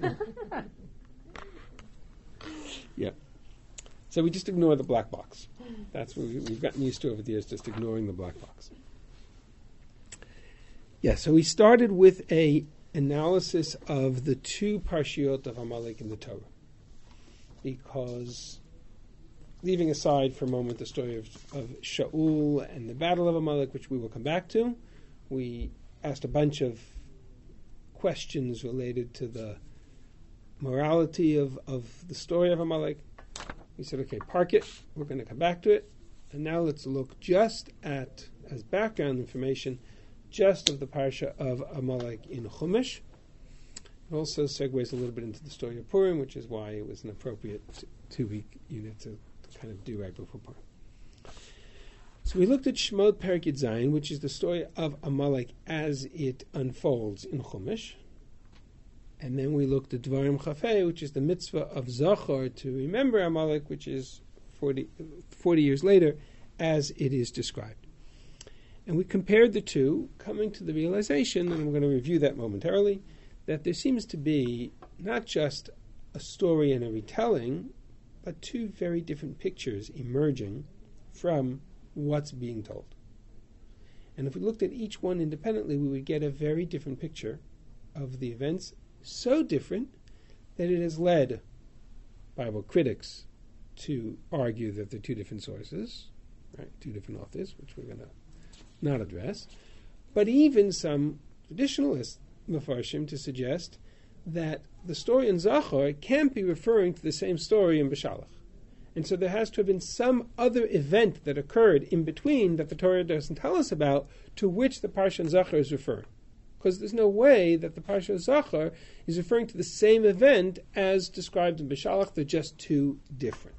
Yeah. So we just ignore the black box. That's what we've gotten used to over the years, just ignoring the black box. Yeah, so we started with a analysis of the two parshiot of Amalek in the Torah. Because, leaving aside for a moment the story of Shaul and the battle of Amalek, which we will come back to, we asked a bunch of questions related to the morality of the story of Amalek. We said, okay, park it, we're going to come back to it, and now let's look just at, as background information, just of the parsha of Amalek in Chumash. It also segues a little bit into the story of Purim, which is why it was an appropriate two-week unit to kind of do right before Purim. So we looked at Shemot Perek Yud Zayin, which is the story of Amalek as it unfolds in Chumash. And then we looked at Dvarim Chafei, which is the mitzvah of Zachor to remember Amalek, which is 40 years later, as it is described. And we compared the two, coming to the realization, and I'm going to review that momentarily, that there seems to be not just a story and a retelling, but two very different pictures emerging from what's being told. And if we looked at each one independently, we would get a very different picture of the events, so different that it has led Bible critics to argue that they're two different sources, right? Two different authors, which we're going to not address, but even some traditionalist Mefarshim to suggest that the story in Zachor can't be referring to the same story in Beshalach. And so there has to have been some other event that occurred in between that the Torah doesn't tell us about, to which the Parsha in Zachor is referring. Because there's no way that the Parsha of Zachor is referring to the same event as described in Beshalach. They're just two different.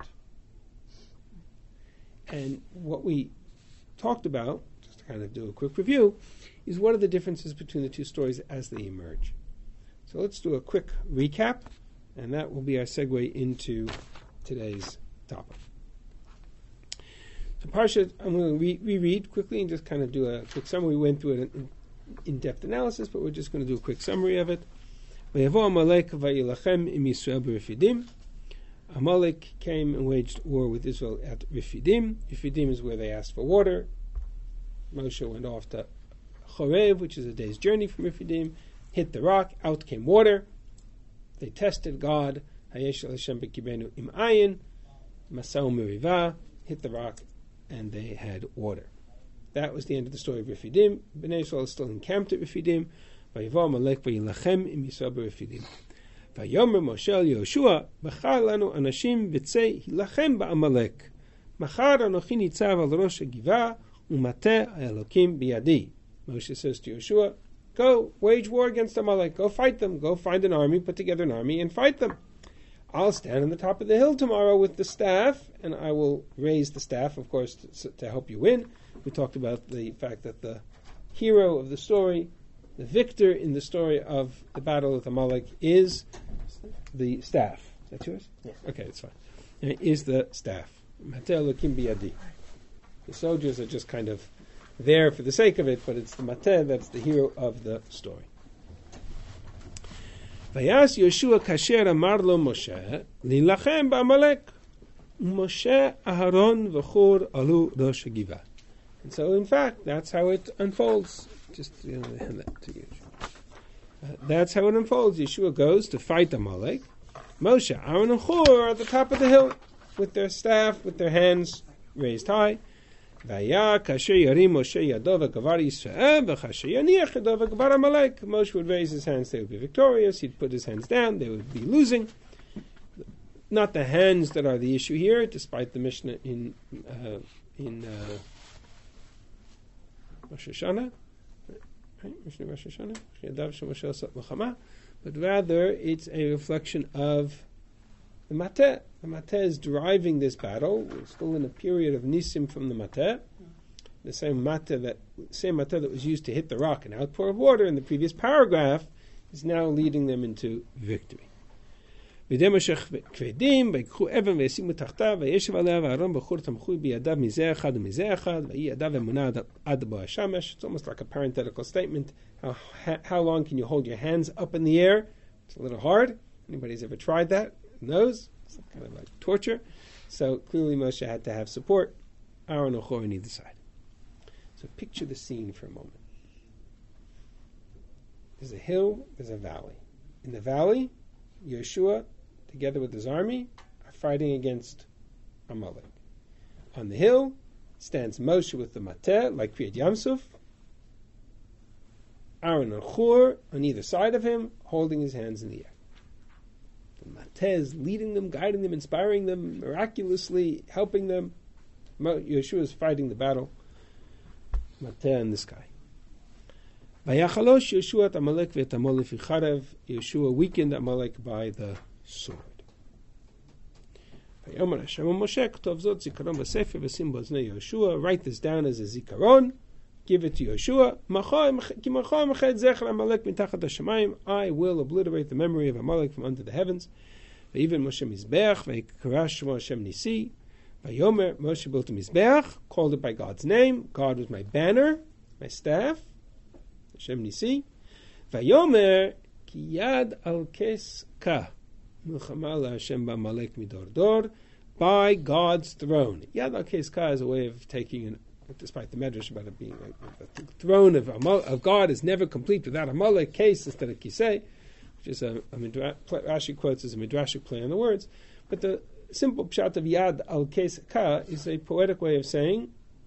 And what we talked about, just to kind of do a quick review, is what are the differences between the two stories as they emerge. So let's do a quick recap, and that will be our segue into today's topic. So Parsha, I'm going to reread quickly and just kind of do a quick summary. We went through an in-depth analysis, but we're just going to do a quick summary of it. Amalek came and waged war with Israel at Refidim. Refidim is where they asked for water. Moshe went off to Chorev, which is a day's journey from Refidim, hit the rock, out came water. They tested God. Hayesh Hashem b'kibenu im ayin, masau meriva, hit the rock, and they had water. That was the end of the story of Refidim. Bnei Yisrael is still encamped at Refidim. Vayivar Amalek vayilachem im Yisrael b'Refidim. Vayomer Moshe el Yoshua, Bachar lanu anashim v'tzei hilachem ba'Amalek. Machar anochi nitzav al rosh hagivah, umateh ha'elokim biyadi. Moshe says to Yoshua, go wage war against Amalek. Go fight them. Go find an army, put together an army, and fight them. I'll stand on the top of the hill tomorrow with the staff, and I will raise the staff, of course, to help you win. We talked about the fact that the hero of the story, the victor in the story of the battle with Amalek, is the staff. Is that yours? Yes. Okay, it's fine. Is the staff. Mateh Elokim biyadi. The soldiers are just kind of there for the sake of it, but it's the Mateh that's the hero of the story. Vayas Yoshua kasher amar lo Moshe lilachem ba'Amalek. Moshe Aharon v'Chur alu rosh hagivah. And so, in fact, that's how it unfolds. Just hand that to you. That's how it unfolds. Yeshua goes to fight Amalek. Moshe, Aaron, and Chur are at the top of the hill with their staff, with their hands raised high. Moshe would raise his hands, they would be victorious. He'd put his hands down, they would be losing. Not the hands that are the issue here, despite the Mishnah in Rosh Hashanah, right? Mishnah Rosh Hashanah, but rather it's a reflection of the Mateh. The Mateh is driving this battle. We're still in a period of Nisim from the Mateh. The same Mateh that was used to hit the rock, an outpour of water in the previous paragraph, is now leading them into victory. It's almost like a parenthetical statement. How long can you hold your hands up in the air? It's a little hard. anybody's ever tried that knows it's kind of like torture. So clearly Moshe had to have support. Aaron and Hur on either side. So picture the scene for a moment. There's a hill, there's a valley. In the valley, Yeshua, together with his army, are fighting against Amalek. On the hill stands Moshe with the mateh, like Kriyat Yamsuf. Aaron and Hur on either side of him, holding his hands in the air. The mateh is leading them, guiding them, inspiring them, miraculously helping them. Yeshua is fighting the battle. Mateh in the sky. Vayachalosh Yeshua at Amalek v'et Amalek v'charev. Yeshua weakened Amalek by the sword. Vayomer Hashem Moshe k'tov zot zikaron b'sefer v'sim b'oznei Yeshua. Write this down as a zikaron. Give it to Yeshua. I will obliterate the memory of Amalek from under the heavens. Even Moshe Mizbeach, Vayikarash Shemo Hashem Nisi. Vayomer Moshe built a Mizbeach, called it by God's name. God was my banner, my staff. Hashem Nisi. Vayomer ki yad al kes ka milchama la Hashem b'Amalek midor dor. By God's throne. Yad al kes ka is a way of taking an, despite the medrash about it being the throne of God is never complete without Amalek, case instead of kisei, which is Rashi quotes as a midrashic play on the words. But the simple pshat of yad al kes ka is a poetic way of saying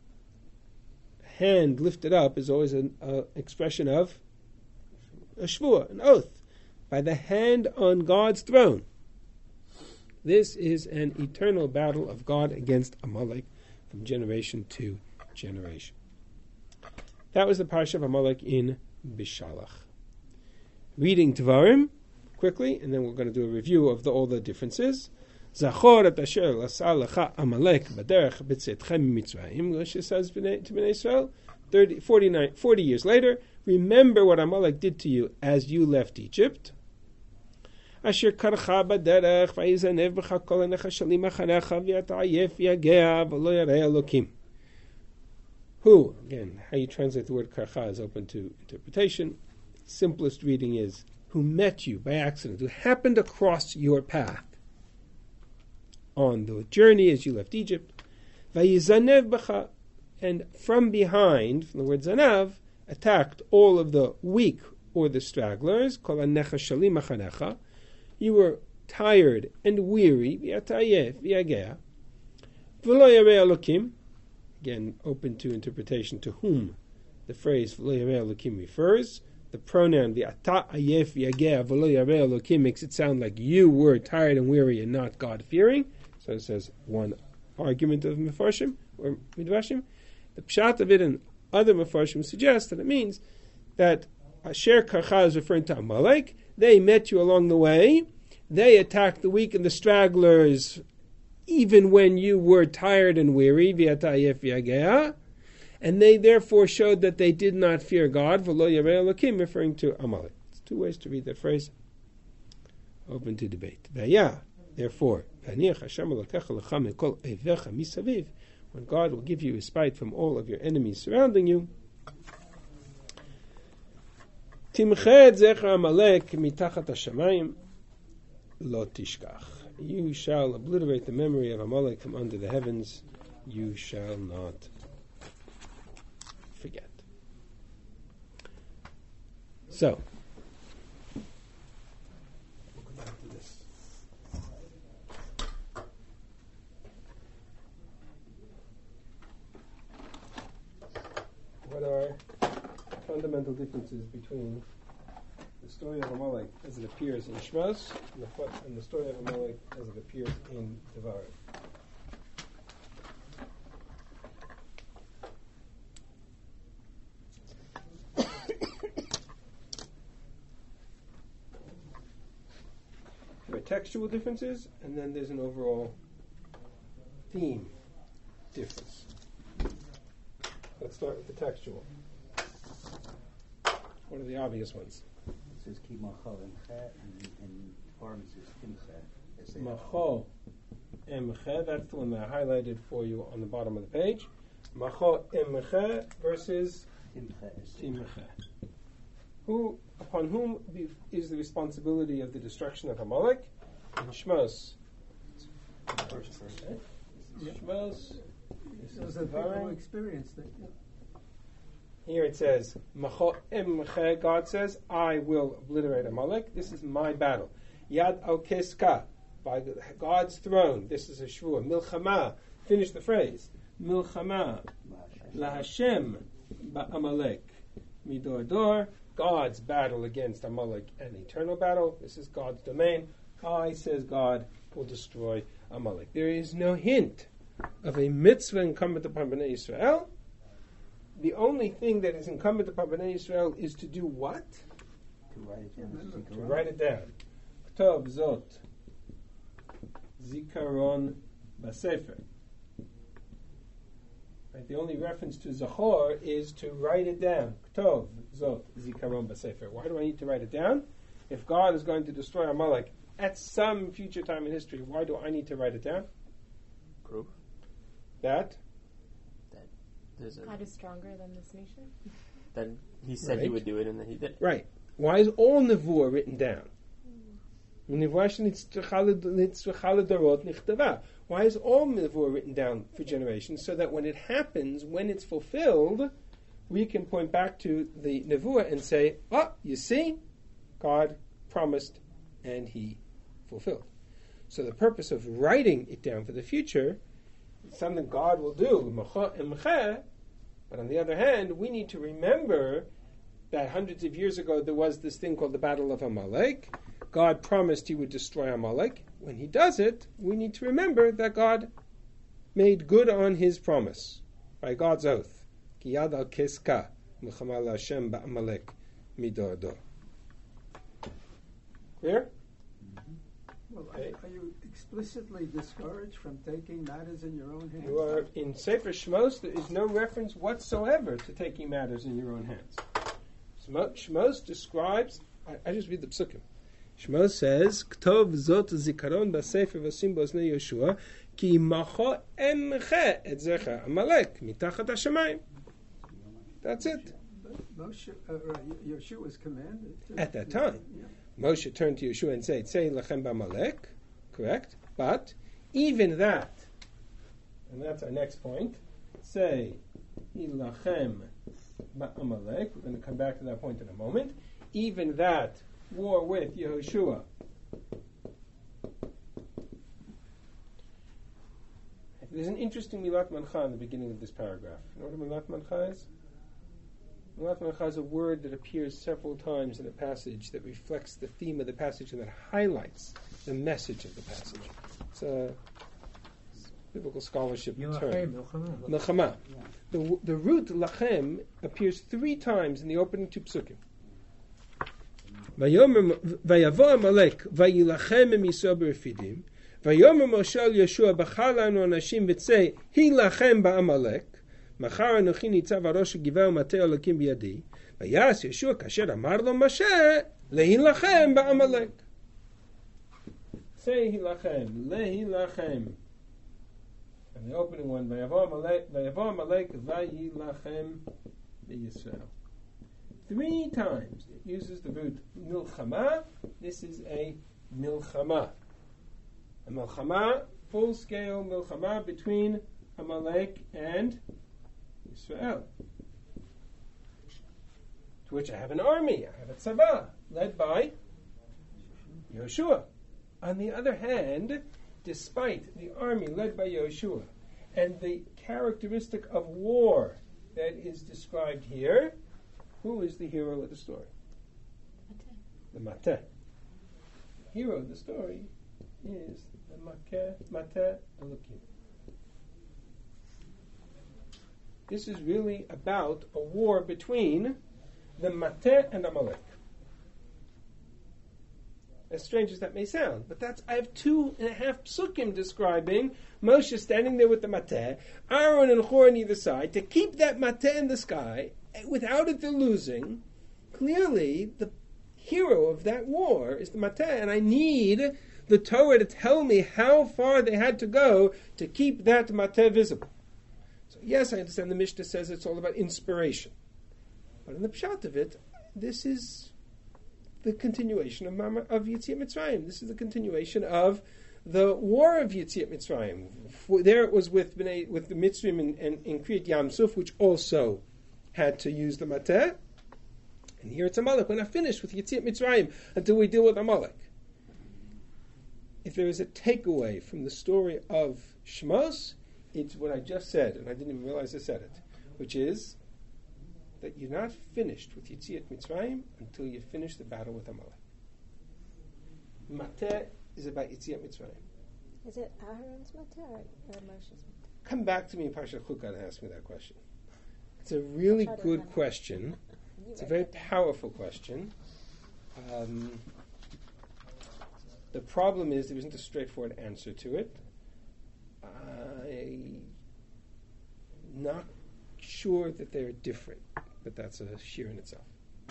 hand lifted up is always an expression of a shvuah, an oath, by the hand on God's throne. This is an eternal battle of God against Amalek from generation to generation. That was the parsha of Amalek in Bishalach. Reading Devarim quickly, and then we're going to do a review of all the differences. Zachor et asher l'asa lecha Amalek b'derech b'tzetchem mitzrayim. Moshe says to Bnei Israel, 40 years later, remember what Amalek did to you as you left Egypt. Asher karcha b'derech v'yizanev b'cha kol hanechashalim acharecha v'yata'ayef v'yagea v'lo yarei Elokim. Who, again, how you translate the word karcha is open to interpretation. Simplest reading is, who met you by accident, who happened across your path on the journey as you left Egypt. Vayizanev b'cha, and from behind, from the word zanav, attacked all of the weak or the stragglers. Kol hanechashalim acharecha. You were tired and weary. V'yatayef v'yagea. V'lo yarei Elokim. Again, open to interpretation to whom the phrase V'lo yarei Elokim refers. The pronoun v'ata ayef v'yagea v'lo yarei Elokim makes it sound like you were tired and weary and not God-fearing. So it says one argument of Mefarshim or Midrashim. The pshat of it and other Mefarshim suggest that it means that Asher Karcha is referring to Amalek. They met you along the way. They attacked the weak and the stragglers even when you were tired and weary, and they therefore showed that they did not fear God, v'lo yarei Elokim, referring to Amalek. It's two ways to read that phrase. Open to debate. Therefore, when God will give you respite from all of your enemies surrounding you, Timched zecher Amalek mitachat hashamayim lo tishkach. You shall obliterate the memory of Amalek from under the heavens. You shall not forget. So, we'll go back to this. What are fundamental differences between the story of Amalek as it appears in Shmos and the story of Amalek as it appears in Devarim? There are textual differences, and then there's an overall theme difference. Let's start with the textual. What are the obvious ones? It says Ki Macho Emche, and Devarim says Timche. Macho Emche, that's the one that I highlighted for you on the bottom of the page. Macho Emche versus Timche. Timche. Who upon whom is the responsibility of the destruction of Amalek? In Shmos. First person. Shmos. Those are people who experienced it. Here it says, God says, I will obliterate Amalek. This is my battle. Yad al Keska, by God's throne. This is a shvua. Milchama. Finish the phrase. Milchama. La Hashem ba Amalek. Midor dor. God's battle against Amalek, an eternal battle. This is God's domain. I, says God, will destroy Amalek. There is no hint of a mitzvah incumbent upon Bnei Yisrael. The only thing that is incumbent upon Bnei Yisrael is to do what? To write it down. To write it down. Ktov zot zikaron basefer. Right, the only reference to Zachor is to write it down. Ktov zot zikaron basefer. Why do I need to write it down? If God is going to destroy Amalek at some future time in history, why do I need to write it down? Proof That there's God is stronger than this nation. that he said he Right. would do it and then he did. right. Why is all nevuah written down? Why is all nevuah written down for generations? So that when it happens, when it's fulfilled, we can point back to the nevuah and say, "Oh, you see, God promised and He fulfilled." So the purpose of writing it down for the future is something God will do. But on the other hand, we need to remember that hundreds of years ago there was this thing called the Battle of Amalek. God promised He would destroy Amalek. When He does it, we need to remember that God made good on His promise by God's oath. Ki yad al keska milchama la'Hashem ba'Amalek midor dor. Clear? Well, are you explicitly discouraged from taking matters in your own hands? You are in Sefer Shmos. There is no reference whatsoever to taking matters in your own hands. Shmos describes. I just read the psukim. Shmos says, "Ktov zot zikaron b'sefer v'sim b'oznei Yoshua ki macho emche et zecha Amalek mitachat hashamayim." That's it. Moshe, Yeshua's commanded. At that time. Yeah. Moshe turned to Yeshua and said, "Tzei lachem b'Amalek," correct? But even that, and that's our next point. Say, "Ilachem b'Amalek." We're going to come back to that point in a moment. Even that war with Yehoshua. There's an interesting milat mancha in the beginning of this paragraph. You know what a milat mancha is? Milat mancha is a word that appears several times in a passage that reflects the theme of the passage and that highlights the message of the passage. It's a biblical scholarship term. Milchama. The root lachem appears 3 times in the opening 2 psukim. Vayavo Amalek vayilachem emisor b'Refidim. Vayomer Moshe al Yeshua b'char lanu anashim v'tzei hilachem ba'Amalek. Machar anochi nitzav arosh givah u'matei Elokim b'yadi. Vayas Yeshua kasher amar lo Moshe lehilachem ba'Amalek. Say hilachem, lehilachem. And the opening one, Vayavo Amalek vayilachem b'Yisrael. 3 times it uses the root milchama. This is a milchama. A milchama, full-scale milchama between Amalek and Israel. To which I have an army, I have a tzavah, led by Yehoshua. On the other hand, despite the army led by Yehoshua and the characteristic of war that is described here, who is the hero of the story? The Mateh. The hero of the story is the Mateh Elokim. This is really about a war between the Mateh and Amalek. As strange as that may sound, but I have 2.5 psukim describing Moshe standing there with the Mateh, Aaron and Hur on either side, to keep that Mateh in the sky, without it losing. Clearly, the hero of that war is the Mateh, and I need the Torah to tell me how far they had to go to keep that Mateh visible. So yes, I understand the Mishnah says it's all about inspiration. But in the pshat of it, this is the continuation of Yetziat Mitzrayim. This is the continuation of the war of Yetziat Mitzrayim. There it was with the Mitzrayim in Kriyat Yam Suf, which also had to use the Mateh. And here it's Amalek. We're not finished with Yetziat Mitzrayim until we deal with Amalek. If there is a takeaway from the story of Shemos, it's what I just said, and I didn't even realize I said it, which is that you're not finished with Yetziat Mitzrayim until you finish the battle with Amalek. Mateh is about Yetziat Mitzrayim. Is it Aaron's Mateh or Moshe's Mateh? Come back to me in Parshat Chukah and ask me that question. It's a really good question. It's a very powerful question. The problem is there isn't a straightforward answer to it. I'm not sure that they're different, but that's a sheer in itself.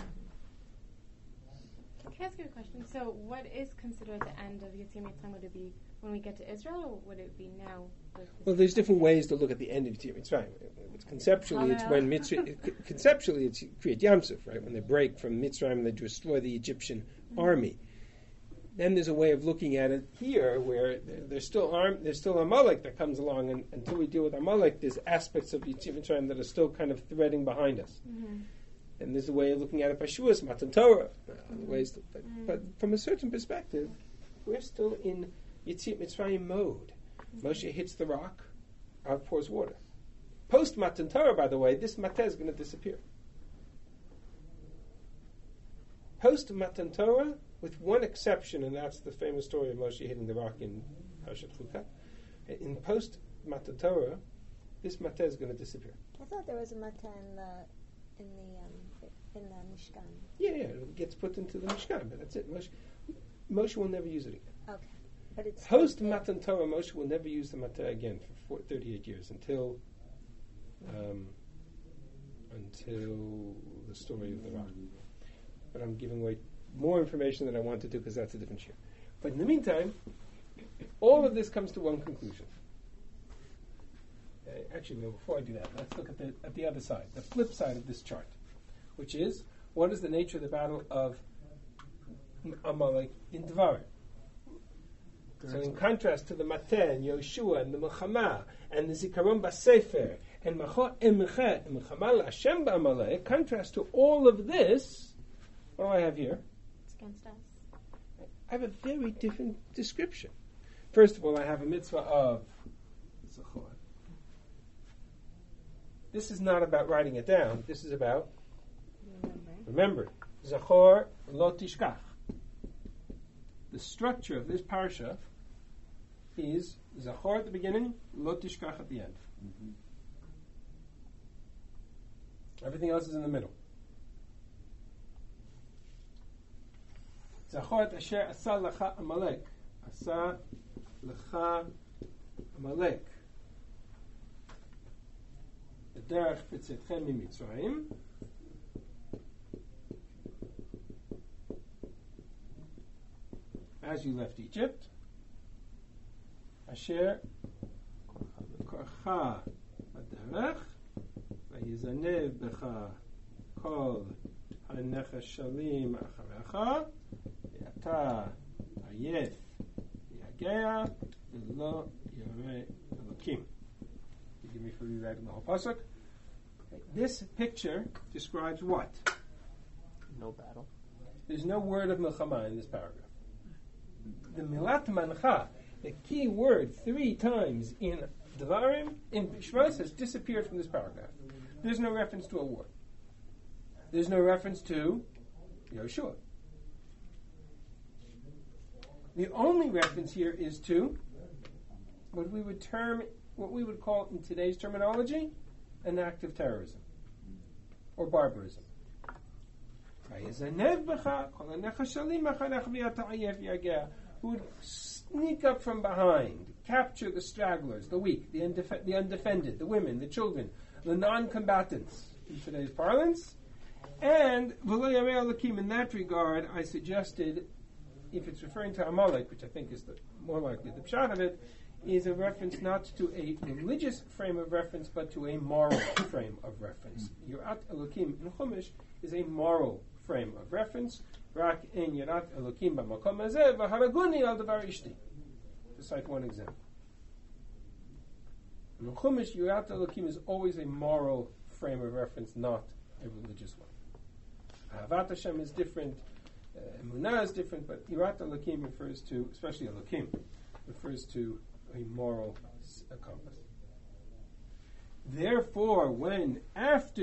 Can I ask you a question? So what is considered the end of Yetziat Mitzrayim? Would it be when we get to Israel, or would it be now? Well, there's different ways to look at the end of Yetziat Mitzrayim. Conceptually, it's when conceptually it's Kriyat Yam Suf, right? When they break from Mitzrayim and they destroy the Egyptian army. Then there's a way of looking at it here, where there's still Amalek that comes along, and until we deal with Amalek, there's aspects of Yetziat Mitzrayim that are still kind of threading behind us. Mm-hmm. And there's a way of looking at it by Shuas, Matan Torah, ways. But from a certain perspective, we're still in Yetziat Mitzrayim mode. Moshe hits the rock, out pours water. Post Matan Torah, by the way, this Mateh is going to disappear. Post Matan Torah, with one exception, and that's the famous story of Moshe hitting the rock in Parshat Chukah. In post Matan Torah, this Mateh is going to disappear. I thought there was a Mateh in the Mishkan. Yeah, it gets put into the Mishkan, but that's it. Moshe will never use it again. Okay, but it's post Matan Torah. Moshe will never use the Mateh again for 38 years until the story of the rock. But I'm giving away more information than I want to do because that's a different share. But in the meantime, all of this comes to one conclusion. Actually, no, before I do that, let's look at the other side, the flip side of this chart, which is, what is the nature of the battle of Amalek in Devarim? So in contrast to the Mateh and Yoshua and the Milchama and the Zikaron Basefer and Macho Emche and Milchama Hashem Ba'Amalek, contrast to all of this, what do I have here? It's against us. I have a very different description. First of all, I have a mitzvah of Zachor. This is not about writing it down. This is about remembering. Zachor lo tishkach. The structure of this parsha is Zachor at the beginning, lo tishkach at the end. Mm-hmm. Everything else is in the middle. Zachor asher asa lecha Amalek. Asa lecha Amalek. Derech b'tzetchem miMitzrayim. As you left Egypt. Asher korcha b'derech v'yizanev b'cha kol ha'nechashalim acharecha v'yata ayef v'yagea v'lo yareh Elokim. You give me for rewriting the whole pasuk. This picture describes what? No battle. There's no word of milchama in this paragraph. The milat mancha, the key word 3 times in Devarim, in Shmos, has disappeared from this paragraph. There's no reference to a war. There's no reference to Yoshua. The only reference here is to what we would call in today's terminology an act of terrorism or barbarism. Who would sneak up from behind, capture the stragglers, the weak, the undefended, the women, the children, the non-combatants in today's parlance. And V'lo Yareh Elokim, in that regard, I suggested, if it's referring to Amalek, which I think is the more likely the pshat of it, is a reference not to a religious frame of reference, but to a moral frame of reference. Yirat Elokim in Chumash is a moral frame of reference, Rak ein yirat Elokim b'makom hazeh v'haraguni al davar ishti. To cite one example. In Chumash, yirat Elokim is always a moral frame of reference, not a religious one. Ahavat Hashem is different, Emunah is different, but yirat Elokim refers to, especially Elokim, refers to a moral compass. Therefore, when after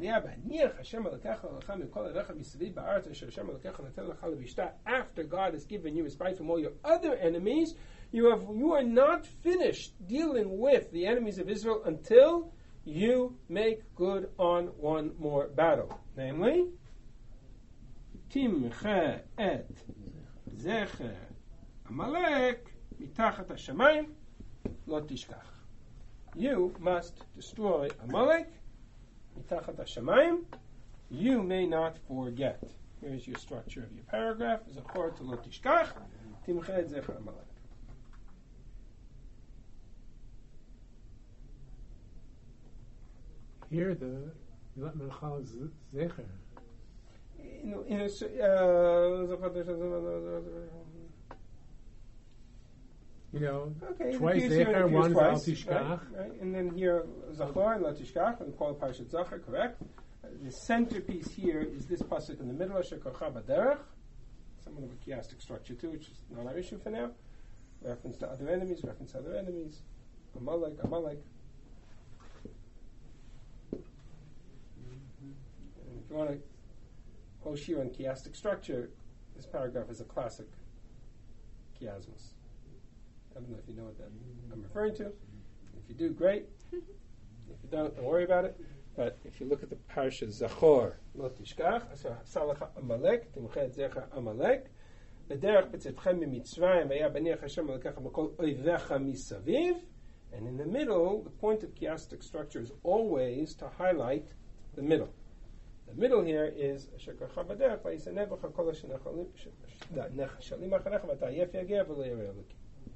after God has given you respite from all your other enemies, you are not finished dealing with the enemies of Israel until you make good on one more battle, namely Timche et Zecher Amalek mitachat hashamayim lo tishkach. You must destroy Amalek mitachat hashamayim. You may not forget. Here's your structure of your paragraph. Zachor to lo tishkach. Timche et Zecher Amalek. Here the Milat Melchal Zecher. Okay, twice Zecher, once Al Tishkach. Right? And then here, Zachor and Al Tishkach, and call Parshat Zachor, correct? The centerpiece here is this pasuk in the middle, Asher Korcha B'derech, somewhat of a chiastic structure too, which is not our issue for now. Reference to other enemies, Amalek. And if you want to Oshir on chiastic structure, this paragraph is a classic chiasmus. I don't know if you know what that I'm referring to. If you do, great. If you don't worry about it. But if you look at the parsha Zachor, Lo Tishkach, Salacha Amalek, Timchet Zecha Amalek, B'derech B'tzitchem Mitzrayim, V'ya B'niach Hashem Alekacha B'kol Oivecha Misaviv, and in the middle, the point of chiastic structure is always to highlight the middle. The middle here is Shekorcha B'derech, V'yisanevecha Kol Shalim Acharecha V'tayef Yageh V'lo Yerei Elokim.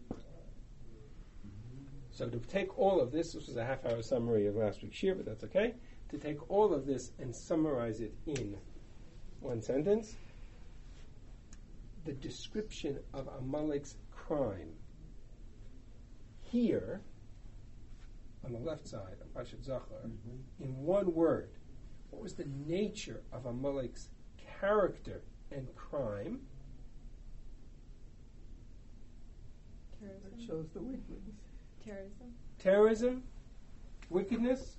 So to take all of this was a half-hour summary of last week's shir, but that's okay. To take all of this and summarize it in one sentence, the description of Amalek's crime here, on the left side of Parshat Zachor, in one word, what was the nature of Amalek's character and crime? It shows the weakness. Terrorism, wickedness,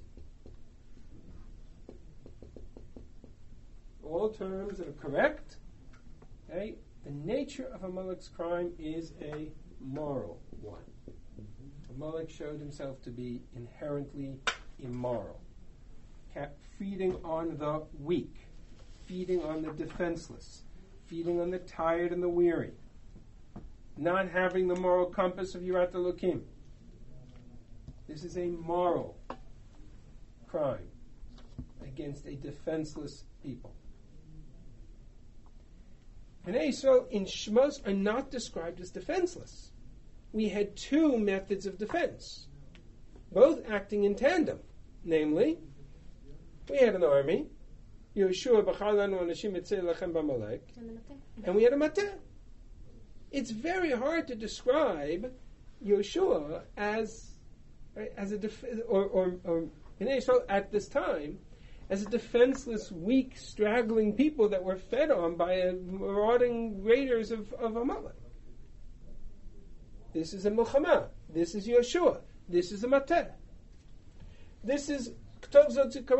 all terms that are correct. Okay? The nature of Amalek's crime is a moral one. Amalek showed himself to be inherently immoral, feeding on the weak, feeding on the defenseless, feeding on the tired and the weary, not having the moral compass of Yirat Elokim. This is a moral crime against a defenseless people. Bnei Yisrael in Shmos are not described as defenseless. We had two methods of defense, both acting in tandem. Namely, we had an army, Yehoshua b'char lanu anashim etzei lechem b'Amalek, and we had a mateh. It's very hard to describe Yehoshua as a or Bnei Yisrael at this time as a defenseless, weak, straggling people that were fed on by marauding raiders of Amalek. This is a Milchama. This is Yehoshua. This is a Mateh. This is This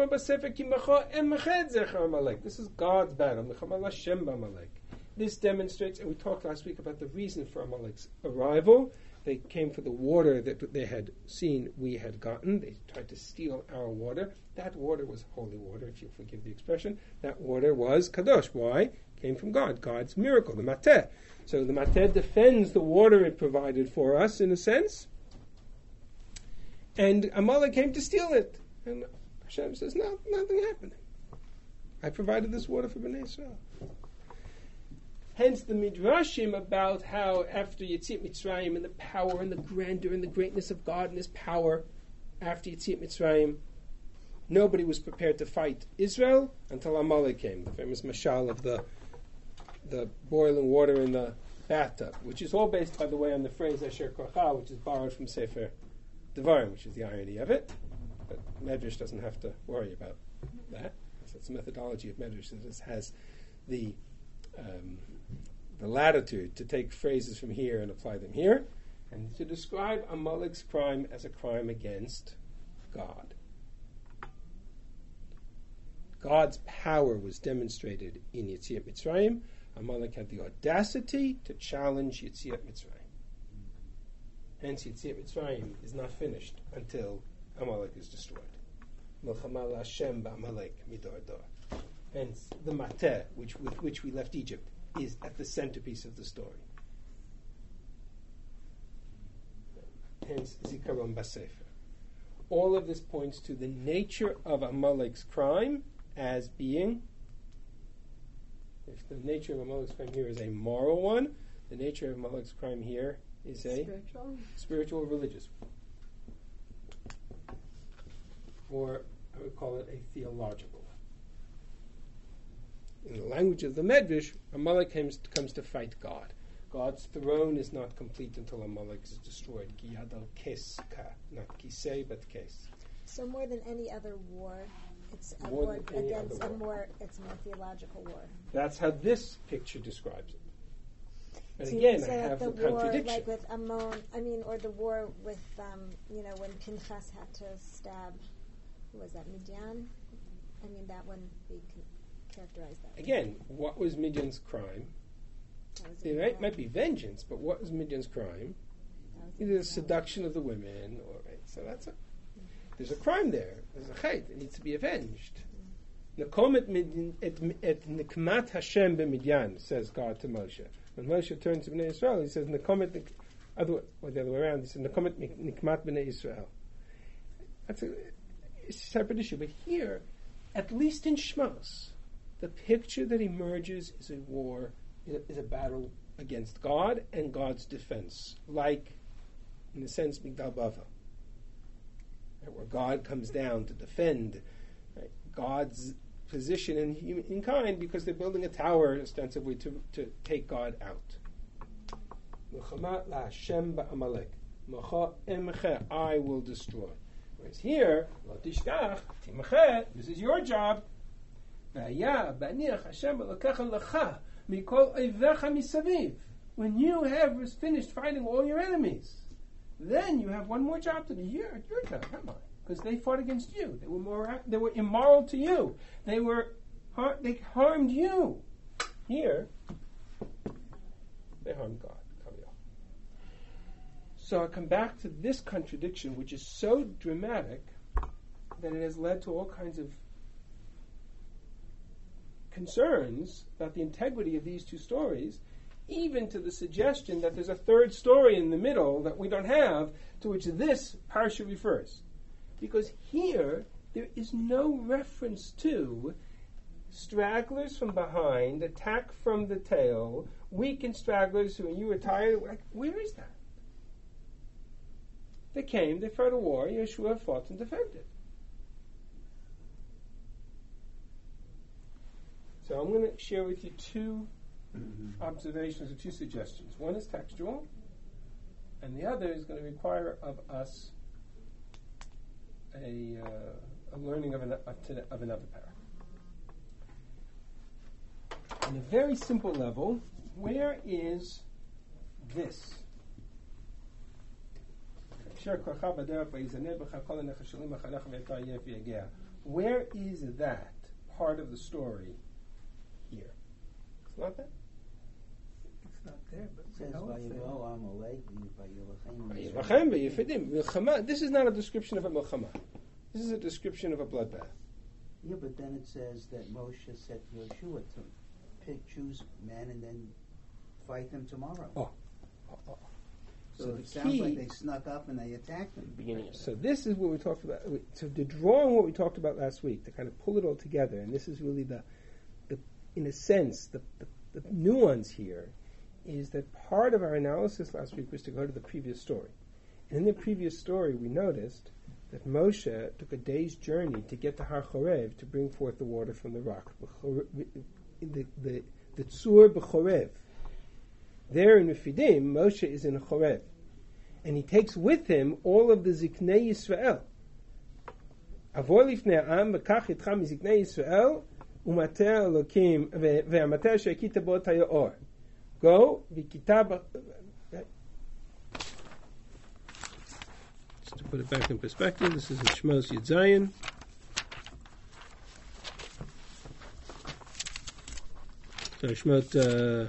is God's battle. This demonstrates, and we talked last week about the reason for Amalek's arrival. They came for the water that they had seen we had gotten. They tried to steal our water. That water was holy water, if you forgive the expression. That water was kadosh. Why? It came from God, God's miracle, the mateh. So the mateh defends the water it provided for us, in a sense. And Amalek came to steal it. And Hashem says, no, nothing happened. I provided this water for Bnei Yisrael. Hence the midrashim about how after Yetziat Mitzrayim and the power and the grandeur and the greatness of God and His power, after Yetziat Mitzrayim, nobody was prepared to fight Israel until Amalek came. The famous mashal of the the boiling water in the bathtub, which is all based, by the way, on the phrase Asher Kocha, which is borrowed from Sefer Devarim, which is the irony of it. But Medrash doesn't have to worry about that. It's the methodology of Medrash that has the latitude to take phrases from here and apply them here, and to describe Amalek's crime as a crime against God. God's power was demonstrated in Yetziat Mitzrayim. Amalek had the audacity to challenge Yetziat Mitzrayim. Hence, Yetziat Mitzrayim is not finished until Amalek is destroyed. Milchama la'Hashem ba'Amalek midor dor. Hence, the mateh, with which we left Egypt, is at the centerpiece of the story. Hence, Zikaron Basefer. All of this points to the nature of Amalek's crime as being, if the nature of Amalek's crime here is a moral one, the nature of Amalek's crime here is a spiritual or religious. Or I would call it a theological. In the language of the Medrash, Amalek comes to fight God. God's throne is not complete until Amalek is destroyed. Ki yadal keska, not kisei, but kes. So more than any other war, it's a More war than any against other a war. more. It's a more theological war. That's how this picture describes it. And So again, you I say have that the the war, contradiction. like with Ammon, or the war with, when Pinchas had to stab, who was that, Midian? That wouldn't be characterized that way. Again, what was Midian's crime? That was There a- might be vengeance, but what was Midian's crime? that was a- Either the seduction of the women, or so there's a crime there. There's a chait. It needs to be avenged. Nakomet et nikmat Hashem b'Midian, says God to Moshe. When Moshe turns to Bnei Israel, he says Nakomet, the other way around. He says Nakomet nikmat Bnei Israel. That's a separate issue. But here, at least in Shmos, the picture that emerges is a war, is a battle against God and God's defense, like, in a sense, Migdal Bava, right, where God comes down to defend, right, God's position in humankind, because they're building a tower ostensibly to take God out. Milchama la'Hashem ba'Amalek. Mocha emche, I will destroy. Whereas here, lo tishkach, timche, this is your job. V'haya ba'niach Hashem elokecha lecha mikol oivecha misaviv. When you have finished fighting all your enemies, then you have one more job to do. Your job, not mine. Because they fought against you. They were immoral to you. They harmed you. Here, they harmed God. So I come back to this contradiction, which is so dramatic that it has led to all kinds of concerns about the integrity of these two stories, even to the suggestion that there's a third story in the middle that we don't have, to which this parsha refers. Because here, there is no reference to stragglers from behind, attack from the tail, weakened stragglers who, when you were tired, where is that? They came, they fought a war, Yeshua fought and defended. So I'm going to share with you two observations or two suggestions. One is textual, and the other is going to require of us a learning of another pair. On a very simple level, where is this? Where is that part of the story here? It's not that? It's not there, but It says, "Vayivol Amalek Milchama. This is not a description of a milchama. This is a description of a bloodbath. Yeah, but then it says that Moshe said to Yeshua to choose men and then fight them tomorrow. So it sounds like they snuck up and they attacked them. Beginning. So this is what we talked about. So to draw on what we talked about last week, to kind of pull it all together, and this is really the in a sense, the nuance here is that part of our analysis last week was to go to the previous story. And in the previous story, we noticed that Moshe took a day's journey to get to Har Chorev to bring forth the water from the rock. The the Tzur b'Chorev. There in Refidim, Moshe is in a Chorev. And he takes with him all of the Ziknei Yisrael. Avor lifnei ha'am, v'kach itcha miziknei Yisrael, u'mater Elokim, ve'amater she'akita bo ta'yor. Go, v'kita just to put it back in perspective, this is in Shmos Yud Zayin. So Shmot,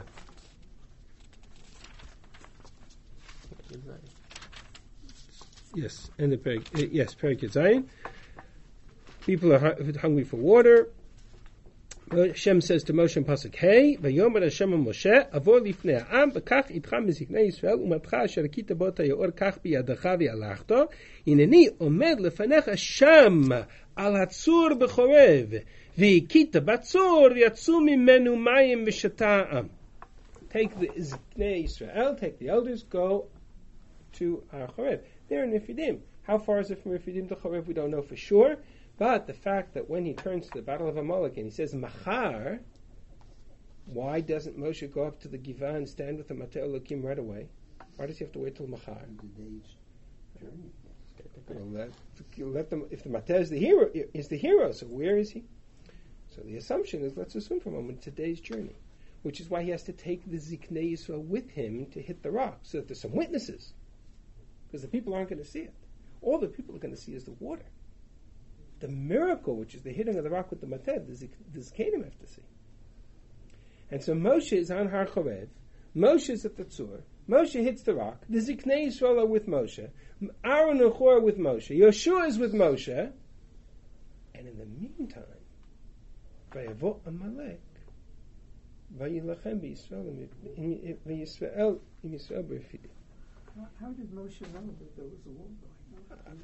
yes, and the Perek, yes, Perek Yud Zayin. People are hungry for water. Hashem says to Moshe in Pasuk Hey, "Vayomer Hashem Moshe, Avor lifnei ha'am, v'kach itcha miziknei Yisrael, u'matcha asher akita bo ta'yor kach biyadacha v'yalachto, hineni omed lefanecha Sham al hatzur b'chorev, v'ikita batzur yatzu mimenu mayim v'shata ha'am." Take the Ziknei Yisrael, take the elders, go to our Chorev. They're in Refidim. How far is it from Refidim to Chorev? We don't know for sure. But the fact that when he turns to the battle of Amalek and he says Machar, why doesn't Moshe go up to the Givah and stand with the Mata Elokim right away? Why does he have to wait till Machar? The day's journey. Let them. If the Mata is the hero, so where is he? So the assumption is, let's assume for a moment, it's a day's journey, which is why he has to take the Ziknei Yisrael with him to hit the rock, so that there's some witnesses, because the people aren't going to see it. All the people are going to see is the water. The miracle, which is the hitting of the rock with the mated, the Zikanim have to see. And so Moshe is on Har Chorev, Moshe is at the Tzur, Moshe hits the rock, the Ziknei Yisrael are with Moshe, Aaron and Hur with Moshe, Yoshua is with Moshe, and in the meantime, Vayavo Amalek, Vayilachem b'Yisrael, v'Yisrael b'Refidim. How did Moshe know that there was a war going on?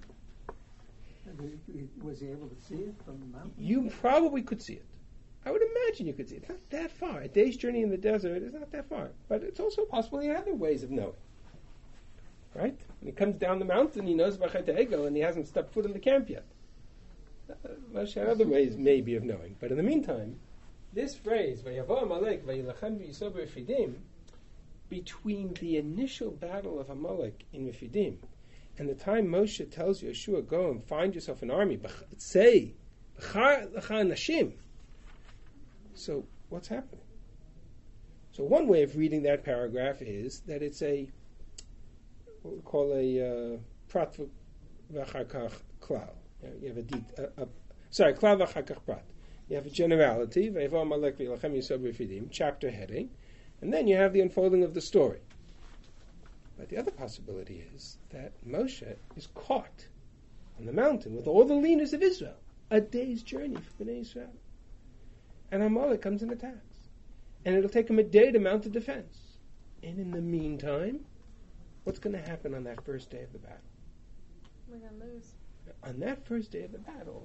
Was he able to see it from the mountain? You probably could see it. I would imagine you could see it. It's not that far. A day's journey in the desert is not that far. But it's also possible he had other ways of knowing. Right? When he comes down the mountain, he knows about Chet Ego, and he hasn't stepped foot in the camp yet. Moshe had other ways, maybe, of knowing. But in the meantime, this phrase, Vayavo Amalek, Vayilachem b'Yisrael b'Refidim, between the initial battle of Amalek in Refidim and the time Moshe tells Yeshua, go and find yourself an army, say, nashim. So what's happening? So one way of reading that paragraph is that it's what we call a prat v'achar klal. You have klal v'achar prat. You have a generality, Vayavo Amalek v'Yilachem Yisrael b'Refidim, chapter heading, and then you have the unfolding of the story. But the other possibility is that Moshe is caught on the mountain with all the leaders of Israel, a day's journey for Bnei Israel. And Amalek comes and attacks. And it'll take him a day to mount a defense. And in the meantime, what's going to happen on that first day of the battle? We're going to lose. On that first day of the battle,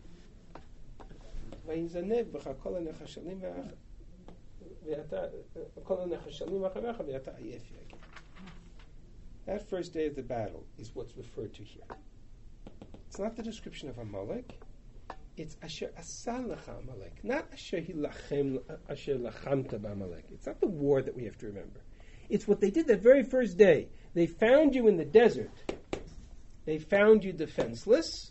that first day of the battle is what's referred to here. It's not the description of Amalek. It's Asher Asalacha Amalek, not Asher Lachamta B'Amalek. It's not the war that we have to remember. It's what they did that very first day. They found you in the desert. They found you defenseless.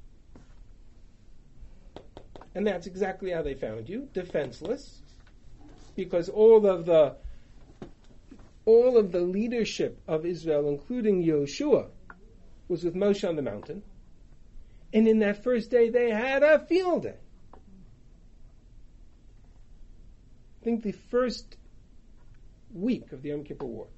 And that's exactly how they found you, defenseless. Because all of the leadership of Israel, including Yoshua, was with Moshe on the mountain. And in that first day, they had a field day. I think the first week of the Yom Kippur War.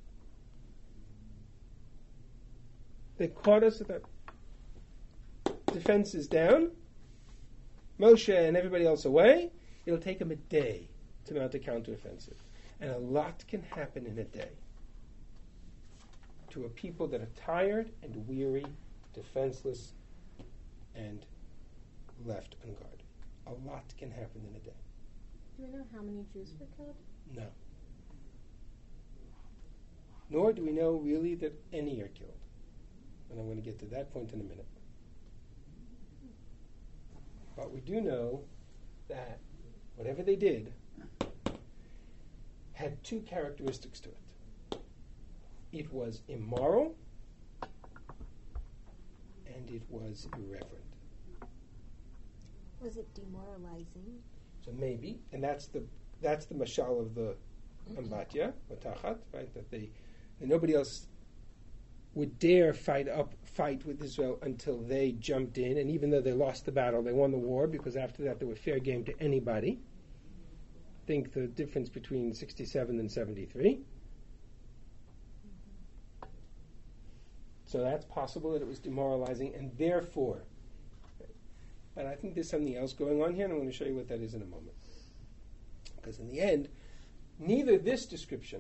They caught us at that. Defense is down. Moshe and everybody else away. It'll take them a day to mount a counteroffensive. And a lot can happen in a day to a people that are tired and weary, defenseless, and left unguarded. A lot can happen in a day. Do we know how many Jews were killed? No. Nor do we know really that any are killed. And I'm going to get to that point in a minute. But we do know that whatever they did, had two characteristics to it. It was immoral and it was irreverent. Was it demoralizing? So maybe, and that's the mashal of the Ambatya, or Tachat, right? That nobody else would dare fight with Israel until they jumped in, and even though they lost the battle, they won the war, because after that they were fair game to anybody. Think the difference between 67 and 73. So that's possible that it was demoralizing, and therefore, but I think there's something else going on here, and I'm going to show you what that is in a moment. Because in the end, this description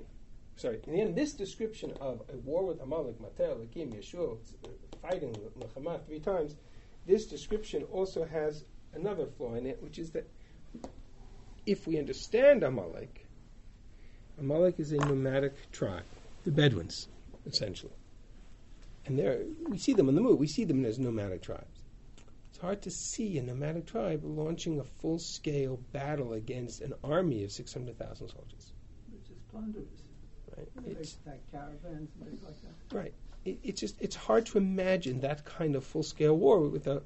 of a war with Amalek, Matel, Lakim, Yeshua, fighting Milchama 3 times, this description also has another flaw in it, which is that if we understand Amalek is a nomadic tribe, the Bedouins, essentially. And we see them on the move. We see them as nomadic tribes. It's hard to see a nomadic tribe launching a full-scale battle against an army of 600,000 soldiers. Which is plunderers. Right. They attack caravans and things like that. Right. It's hard to imagine that kind of full-scale war with a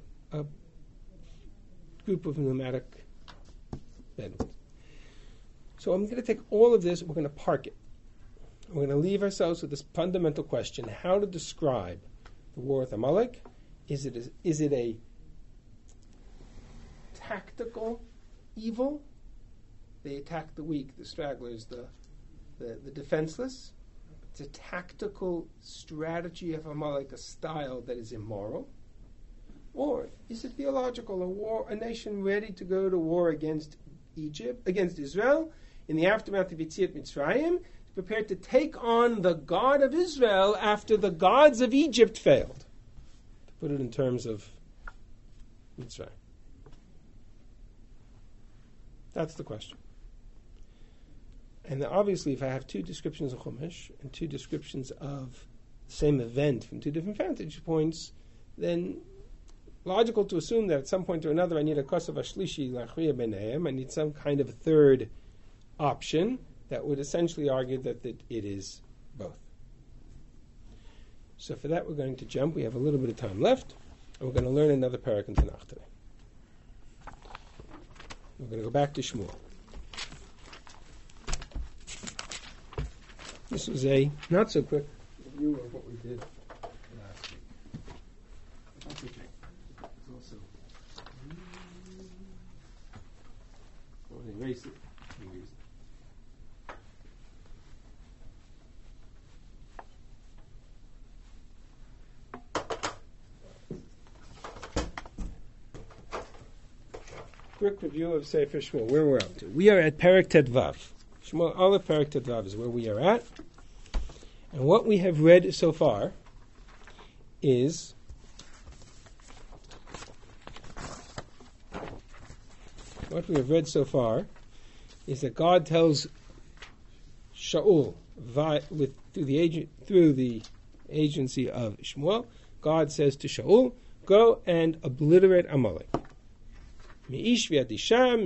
group of nomadic Bedouins. So I'm going to take all of this, we're going to park it. We're going to leave ourselves with this fundamental question: how to describe the war with Amalek? Is it a tactical evil? They attack the weak, the stragglers, the defenseless. It's a tactical strategy of Amalek, a style that is immoral. Or is it theological, a nation ready to go to war against Israel in the aftermath of Yetziat Mitzrayim, prepared to take on the God of Israel after the gods of Egypt failed? To put it in terms of Mitzrayim. That's the question. And obviously, if I have two descriptions of Chumash and two descriptions of the same event from two different vantage points, then logical to assume that at some point or another I need a kosav ashlishi lachriya b'neihem. I need some kind of third option that would essentially argue that it is both. So for that we're going to jump. We have a little bit of time left, and we're going to learn another parak in Tanakh today. We're going to go back to Shmuel. This was a not so quick review of what we did last week. That's okay. It's also I want to erase it and use it. Quick review of Sefer Shmuel, where we're up to. We are at Perek Tet-Vav. Shmuel Aleph Perek Tet-Vav is where we are at. And what we have read so far is that God tells Shaul through the agency of Shmuel, God says to Shaul, go and obliterate Amalek. Mi'ish v'ad isha,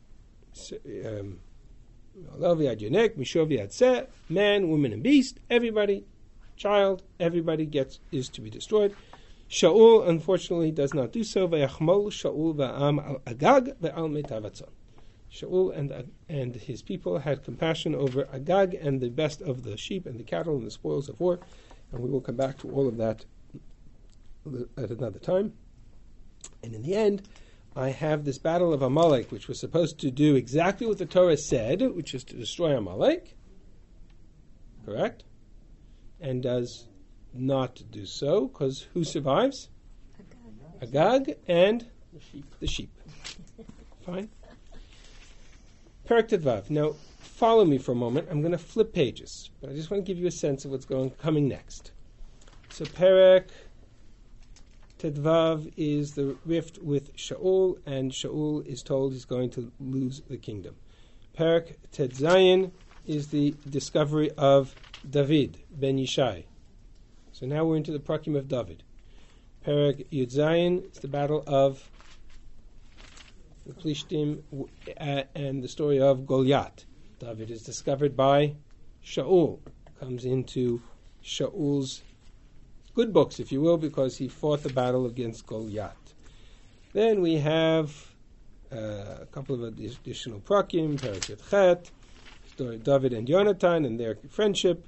man, woman, and beast, everybody, child, everybody is to be destroyed. Shaul, unfortunately, does not do so. V'yachmol Shaul v'am al Agag v'al metavatzon. Shaul and his people had compassion over Agag and the best of the sheep and the cattle and the spoils of war, and we will come back to all of that at another time. And in the end, I have this battle of Amalek, which was supposed to do exactly what the Torah said, which is to destroy Amalek. Correct? And does not do so, because who survives? Agag and the sheep. Fine? Perek Tet-Vav. Now, follow me for a moment. I'm going to flip pages, but I just want to give you a sense of what's coming next. So Perek Tet-Vav is the rift with Shaul, and Shaul is told he's going to lose the kingdom. Perek Tet-Zayin is the discovery of David ben Yishai. So now we're into the Prakim of David. Perek Yud-Zayin is the battle of the Plishtim and the story of Goliath. David is discovered by Shaul. Comes into Shaul's good books, if you will, because he fought the battle against Goliath. Then we have a couple of additional prakim, Perek Chet, story of David and Yonatan and their friendship.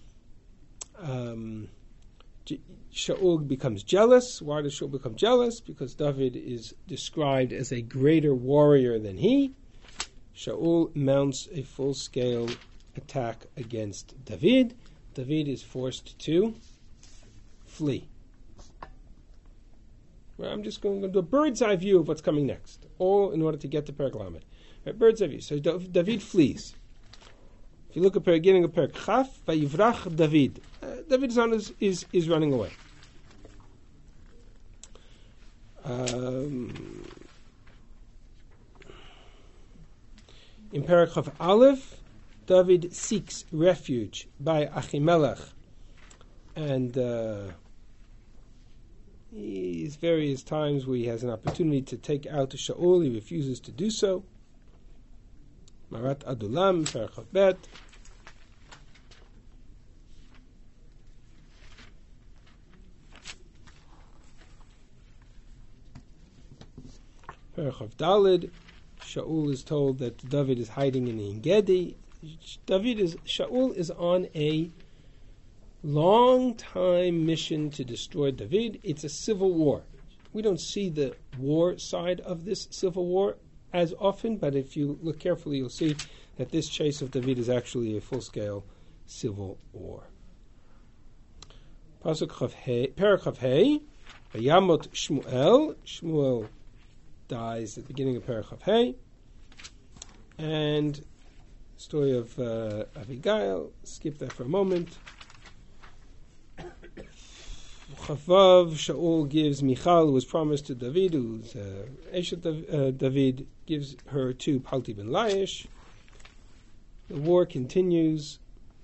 Shaul becomes jealous. Why does Shaul become jealous? Because David is described as a greater warrior than he. Shaul mounts a full-scale attack against David. David is forced to flee. Well, I'm just going to do a bird's eye view of what's coming next, all in order to get to Perek Lamed. Right, bird's eye view. So David flees. If you look at the beginning of Perek Chaf, Vayivrach David. David's son is running away. In Perek Chaf Aleph, David seeks refuge by Achimelech, and he's various times where he has an opportunity to take out Shaul. He refuses to do so. Marat Adulam, Perek Chaf Bet. Perek Chaf Daled, Shaul is told that David is hiding in the Engedi. Shaul is on a long-time mission to destroy David. It's a civil war. We don't see the war side of this civil war as often, but if you look carefully, you'll see that this chase of David is actually a full-scale civil war. Pasuk Perek Chaf Hei, Vayamot Shmuel. Shmuel dies at the beginning of Perek Chaf Hei, and story of Abigail. Skip that for a moment. Chavav, Shaul gives Michal, who was promised to David, who's Eshet David, gives her to Palti ben Laish. The war continues,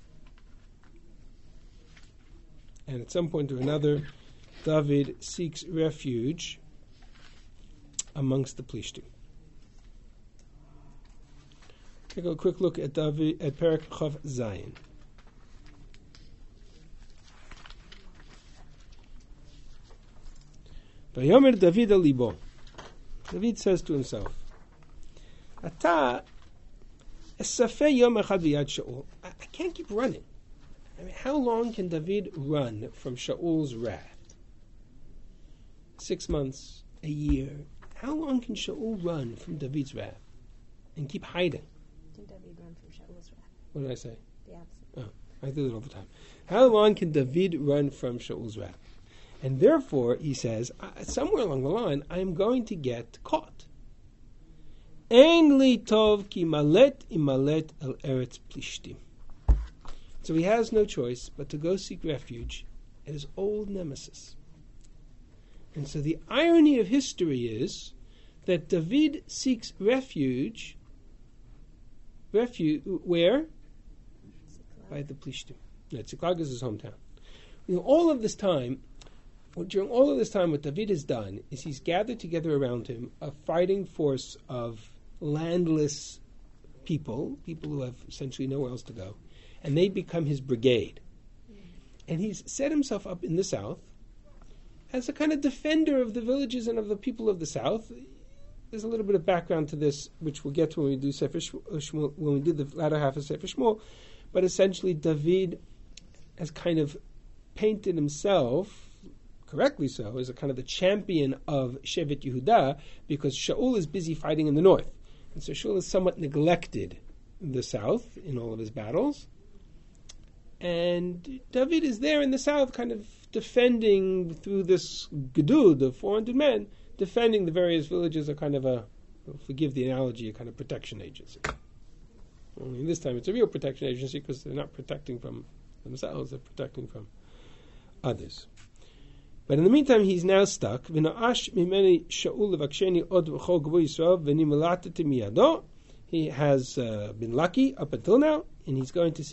and at some point or another, David seeks refuge amongst the Plishtim. Take a quick look at David at Perek Chaf Zayin. Vayomer David alibo. David says to himself, Ata esafeh yom echad v'yad Shaul. I can't keep running. I mean, how long can David run from Shaul's wrath? 6 months, a year. How long can Shaul run from David's wrath and keep hiding? Can David run from Shaul's wrath? What did I say? The opposite. Oh, I do it all the time. How long can David run from Shaul's wrath? And therefore, he says, somewhere along the line, I am going to get caught. Ein li tov ki malet imalet el eretz plishtim. So he has no choice but to go seek refuge at his old nemesis. And so the irony of history is that David seeks refuge where? By the Plishtim. Tziklag is his hometown. During all of this time, what David has done is he's gathered together around him a fighting force of landless people who have essentially nowhere else to go, and they become his brigade. And he's set himself up in the south as a kind of defender of the villages and of the people of the south. There's a little bit of background to this, which we'll get to when we do Sefer Shmuel, when we do the latter half of Sefer Shmuel. But essentially, David has kind of painted himself, correctly so, as a kind of the champion of Shevet Yehuda, because Shaul is busy fighting in the north. And so Shaul is somewhat neglected in the south in all of his battles. And David is there in the south kind of defending through this gedud of 400 men, defending the various villages, a kind of a, forgive the analogy, a kind of protection agency. Only this time it's a real protection agency because they're not protecting from themselves, they're protecting from others. But in the meantime, he's now stuck. He has been lucky up until now, and he's going to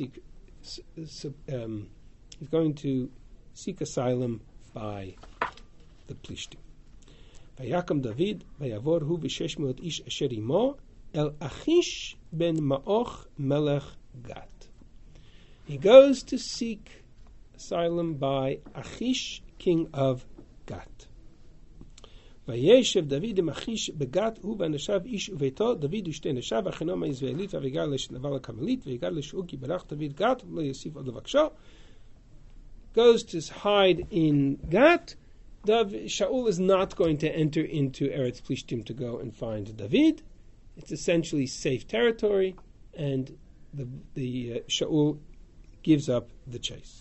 seek asylum by the Plishtim. Vayakam David vayavor hu v'sheshmot ish asher imo el Achish ben Ma'och melech Gat. He goes to seek asylum by Achish, king of Gat. Vayeshev David Achish begat hu v'anashav ish uveto David u'shtei nashav v'achinoma Yisraelit v'avigar l'shnaval ha'kamelit v'yigar l'shu'u ki barach David Gat lo yosif od levaksho. Goes to hide in Gat. Shaul is not going to enter into Eretz Plishtim to go and find David. It's essentially safe territory, and the Shaul gives up the chase.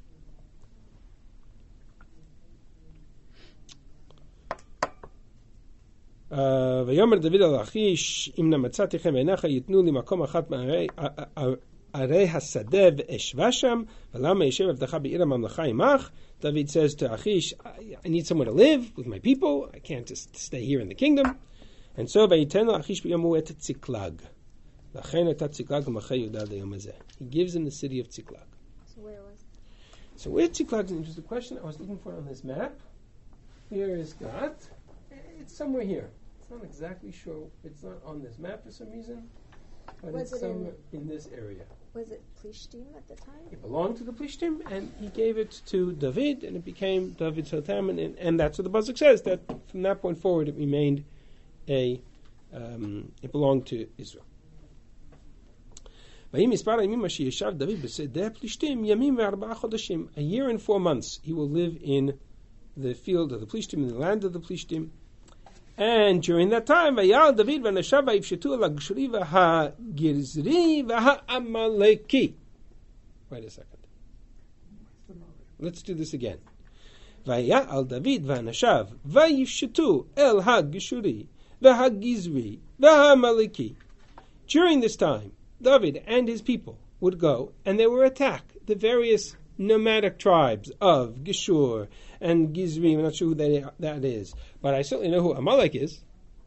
ויאמר דוד אל אחיש אם נא מצאתיכם בעיניך ייתנו לי מקום אחת מערי השדה ואשבה שם ולמה ישב עבדך בעיר הממלכה עמך. David says to Achish, I need somewhere to live with my people. I can't just stay here in the kingdom. And so וייתן לו אחיש ביום ההוא את ציקלג. לכן הייתה ציקלג למלכי יהודה עד היום הזה. He gives him the city of Ziklag. So where was it? So where Ziklag is an interesting question. I was looking for it on this map. Here is Gat. It's somewhere here. It's not exactly sure. It's not on this map for some reason, but Was it's it somewhere in this area. Was it Plishtim at the time? It belonged to the Plishtim, and he gave it to David, and it became David's Hotam, and that's what the Pasuk says, that from that point forward it remained it belonged to Israel. A year and 4 months he will live in the field of the Plishtim, in the land of the Plishtim. And during that time, Vayal David v'nashav v'yifshetu al ha'geshuri v'ha'girzri v'ha'amaleki. Wait a second. Let's do this again. Vayal David v'nashav v'yifshetu el ha'geshuri v'ha'gizri v'ha'amaleki. During this time, David and his people would go and they would attack the various nomadic tribes of Geshur and Gizri. I'm not sure who that is, but I certainly know who Amalek is.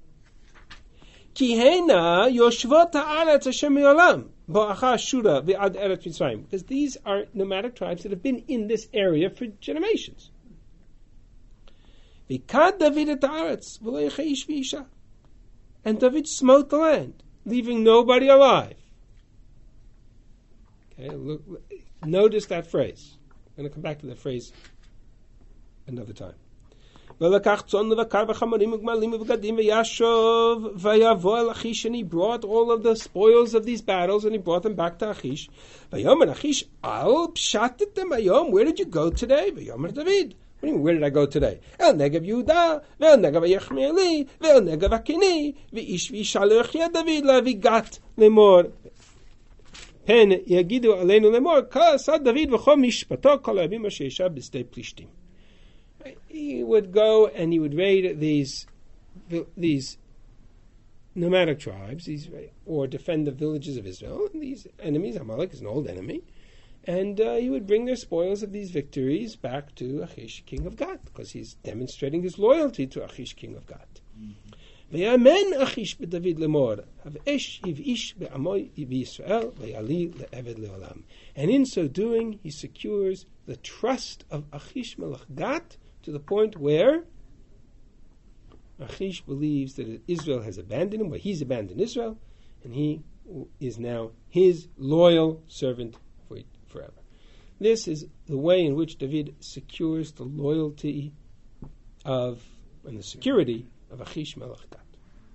Because these are nomadic tribes that have been in this area for generations. And David smote the land, leaving nobody alive. Okay, look, notice that phrase. I'm going to come back to that phrase another time. And he brought all of the spoils of these battles and he brought them back to Achish. Where did you go today? David. What do you mean, where did I go today? El Negev Yehuda, ve'el Negev Yechmeeli, ve'el Negev Akini, ve'ish v'yishalech ya David lavigat lemor. Pen yagidu aleinu lemor, ka'asad David v'chol mishpato kol ha'avim asher yeshav b'sdei Plishtim. He would go and he would raid these nomadic tribes, or defend the villages of Israel. And these enemies, Amalek is an old enemy, and he would bring their spoils of these victories back to Achish, king of Gat, because he's demonstrating his loyalty to Achish, king of Gat. Ve'amen Achish b'David lemor, hav'esh hiv'ish be'amoy b'Yisrael ve'yali le'eved le'olam. And in so doing, he secures the trust of Achish melech Gat to the point where Achish believes that Israel has abandoned him, where he's abandoned Israel, and he is now his loyal servant forever. This is the way in which David secures the loyalty of and the security of Achish melech Gat.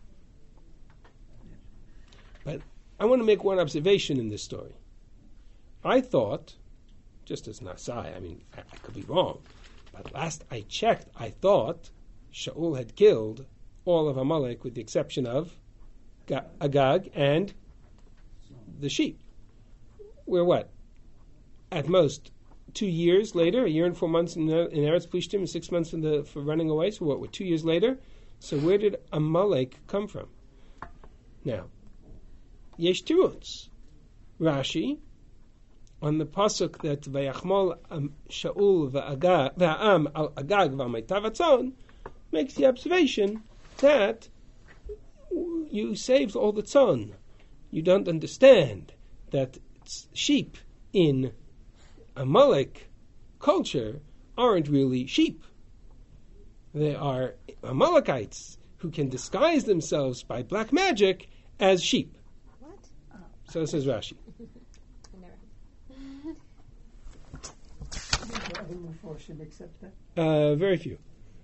But I want to make one observation in this story. I thought, just as Nasai, I could be wrong, but last I checked, I thought Shaul had killed all of Amalek with the exception of Agag and the sheep. We're what? At most 2 years later, a year and 4 months in Eretz Plishtim and 6 months for running away. So what? We're 2 years later. So where did Amalek come from? Now, Yesh Tiruts. Rashi, on the pasuk that Vayachmol Shaul va'am al Agag v'amaytavatzon, makes the observation that you saved all the tzon. You don't understand that sheep in Amalek culture aren't really sheep. They are Amalekites who can disguise themselves by black magic as sheep. What? So says Rashi. Very few.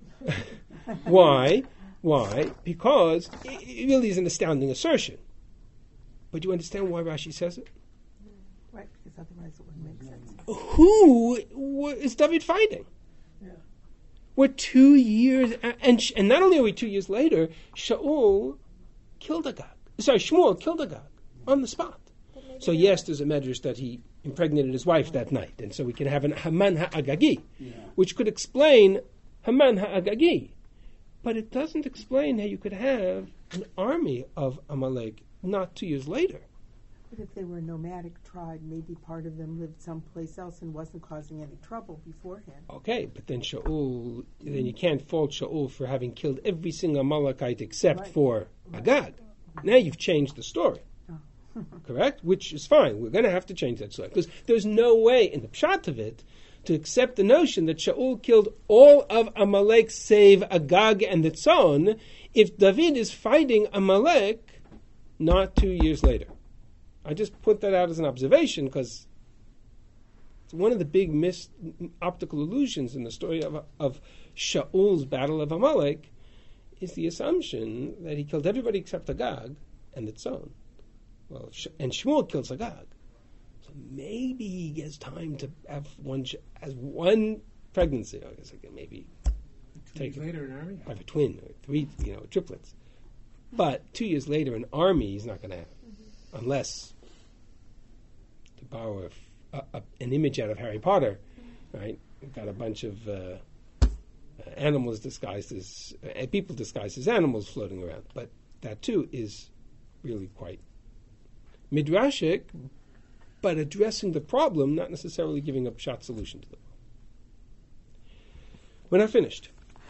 Why? Because it really is an astounding assertion. But you understand why Rashi says it? Right, because otherwise it wouldn't make sense. Who is David fighting? Yeah. We're 2 years, and not only are we 2 years later, Shmuel killed Agag on the spot. So yes, there's a medrash that he impregnated his wife that night, and so we can have an Haman ha'agagi, which could explain Haman ha'agagi. But it doesn't explain how you could have an army of Amalek not 2 years later. But if they were a nomadic tribe, maybe part of them lived someplace else and wasn't causing any trouble beforehand. Okay, but then then you can't fault Shaul for having killed every single Amalekite except for Agag. Now you've changed the story. Correct? Which is fine. We're going to have to change that story. Because there's no way in the pshat of it to accept the notion that Shaul killed all of Amalek save Agag and the Tzon if David is fighting Amalek not 2 years later. I just put that out as an observation because it's one of the big optical illusions in the story of Shaul's battle of Amalek is the assumption that he killed everybody except Agag and the Tzon. Well, and Shmuel kills Agag. So maybe he gets time to have one pregnancy. I guess I can maybe take later an army. Have a twin or three, triplets. But 2 years later, an army he's not going to have, unless, to borrow an image out of Harry Potter, right? We've got a bunch of animals disguised as people disguised as animals floating around. But that too is really quite midrashic, but addressing the problem, not necessarily giving a pshat solution to the problem. When I finished,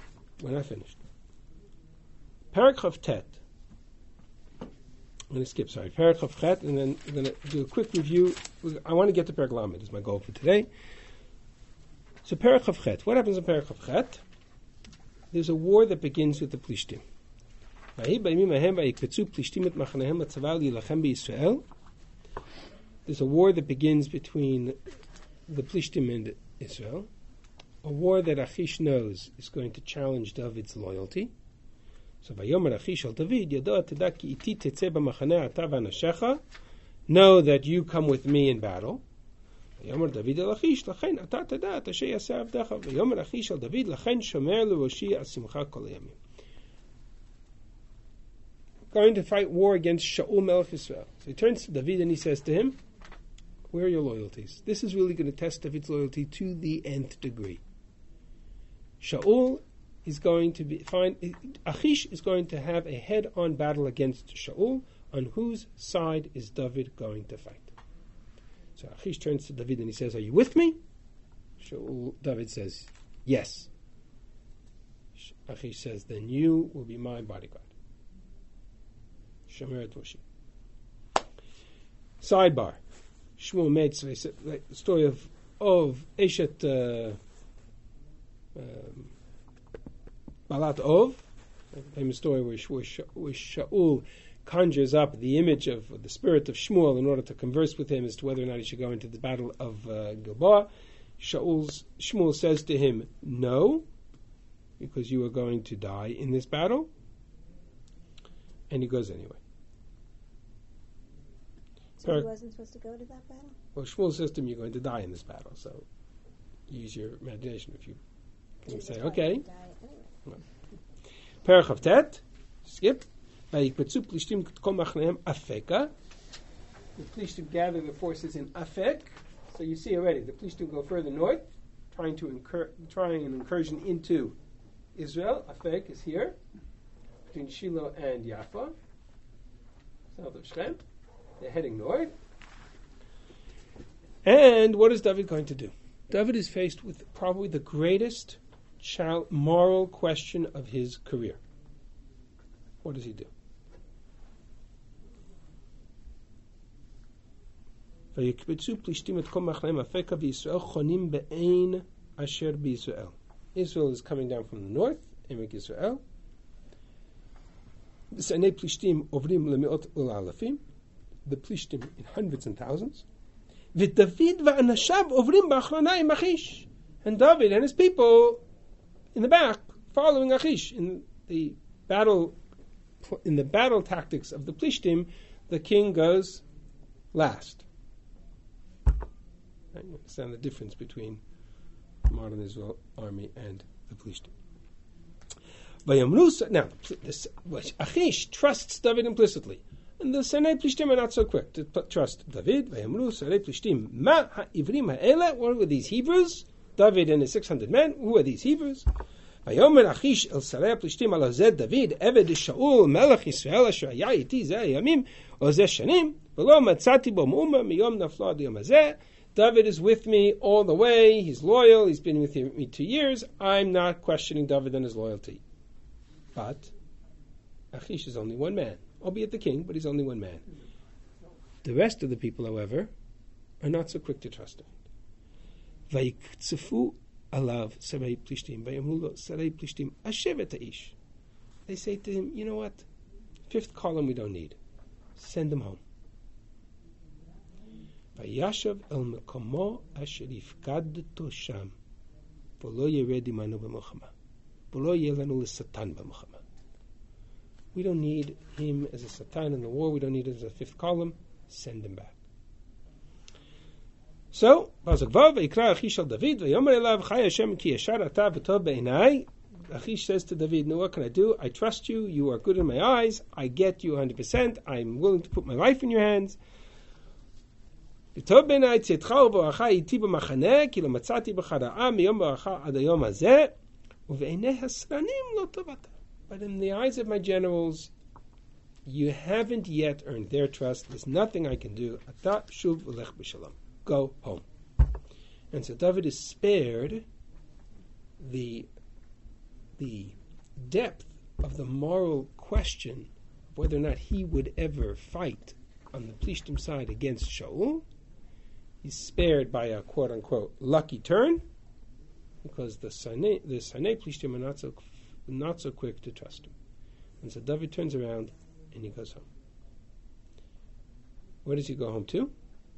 Parak Chav Tet. I'm going to skip, Parak Chav Chet, and then I'm going to do a quick review. I want to get to Parak Lamed, is my goal for today. So Parak Chav Chet. What happens in Parak Chav Chet? There's a war that begins with the Plishtim. There's a war that begins between the Plishtim and Israel, a war that Achish knows is going to challenge David's loyalty. So Vayomer Achish al David, Yado teda ki iti tetzeh b'machaneh ata v'anashecha, know that you come with me in battle. Vayomer David el Achish, lachen ata teda et asher yaseh avdecha. Vayomer Achish al David, lachen shomer leroshi asimcha kol hayamim. Going to fight war against Shaul Melech Yisrael. So he turns to David and he says to him, where are your loyalties? This is really going to test David's loyalty to the nth degree. Shaul is going to Achish is going to have a head-on battle against Shaul. On whose side is David going to fight? So Achish turns to David and he says, are you with me? David says, yes. Achish says, then you will be my bodyguard. Shomer et Roshi. Sidebar. Shmuel made the story of Eshet Balat Ov, a famous story where Shaul conjures up the image of the spirit of Shmuel in order to converse with him as to whether or not he should go into the battle of Gilboa. Shmuel says to him, no, because you are going to die in this battle. And he goes anyway. So he wasn't supposed to go to that battle? Well, Shmuel says to him, you're going to die in this battle, so use your imagination if you can say, okay. Perach of Tet, skip. The Plishtim gather the forces in Afek. So you see already, the Plishtim go further north, trying an incursion into Israel. Afek is here, between Shiloh and Yafa, south of Shechem. They're heading north. And what is David going to do? David is faced with probably the greatest moral question of his career. What does he do? Israel is coming down from the north, Emek Israel. the Plishtim in hundreds and thousands. V'David v'anashav ovrim b'achronai Achish. And David and his people in the back following Achish in the battle tactics of the Plishtim. The king goes last. Right? You understand the difference between the modern Israel army and the Plishtim. Now, Achish trusts David implicitly. And the Sanei Plishtim are not so quick to trust David. Vayamru Sanei Plishtim ma ha'ivrim ha'ele. What were these Hebrews? David and his 600 men. Who are these Hebrews? Vayomer Achish el Sanei Plishtim ala zed David Eved Shaul Melech Yisrael asher haya iti zeh yamim o zeh shanim v'lo matzati bo mu'uma miyom naflo ad yom hazeh. David is with me all the way. He's loyal. He's been with me 2 years. I'm not questioning David and his loyalty. But Achish is only one man, albeit the king, but he's only one man. The rest of the people, however, are not so quick to trust him. Vayiktzfu alav sarei plishtim, vayamru lo sarei plishtim ashevet ha'ish. They say to him, you know what? 5th column we don't need. Send him home. Vayashav el mekomo asher yifkadto sham, v'lo yered imanu b'milchama. We don't need him as a satan in the war. We don't need him as a 5th column. Send him back. So, Achish says to David, "No, what can I do? I trust you. You are good in my eyes. I get you 100%. I'm willing to put my life in your hands. But in the eyes of my generals, you haven't yet earned their trust. There's nothing I can do. Go home." And so David is spared the depth of the moral question of whether or not he would ever fight on the Plishtim side against Shaul. He's spared by a quote-unquote lucky turn, because the Sanei Plishtim are not so quick to trust him. And so David turns around and he goes home. Where does he go home to?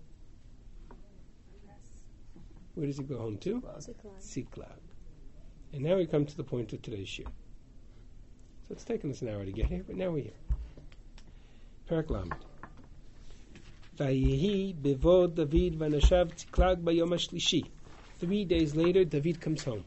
Where does he go home to? Ziklag. And now we come to the point of today's shir. So it's taken us an hour to get here, but now we're here. Perek Lamed. Vayehi bevod David v'anashav Ziklag bayom hashlishi. 3 days later, David comes home.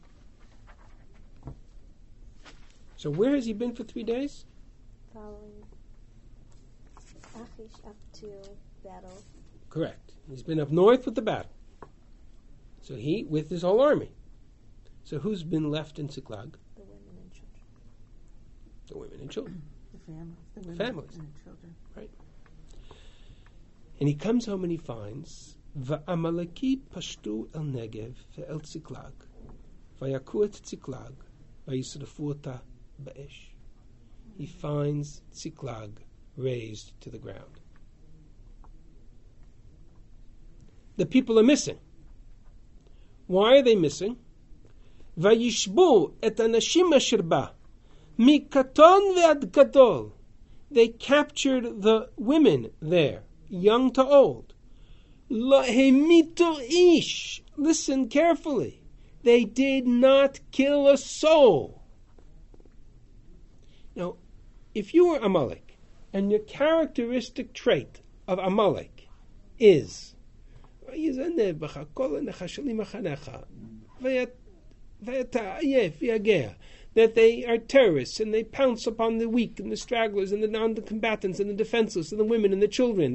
So where has he been for 3 days? Following Achish up to battle. Correct. He's been up north with the battle. So he, with his whole army. So who's been left in Ziklag? The women and children. The women and children. The women families. And children. Right. And he comes home and he finds Va'amaleki pashtu el Negev ve'el Ziklag, vayaku et Ziklag, vayisrafu ota ba'esh. He finds Ziklag razed to the ground. The people are missing. Why are they missing? Vayishbu et anashim asher ba, mikaton ve'ad gadol. They captured the women there, young to old. Ish. Listen carefully. They did not kill a soul. Now, if you were Amalek, and your characteristic trait of Amalek is that they are terrorists and they pounce upon the weak and the stragglers and the non-combatants and the defenseless and the women and the children.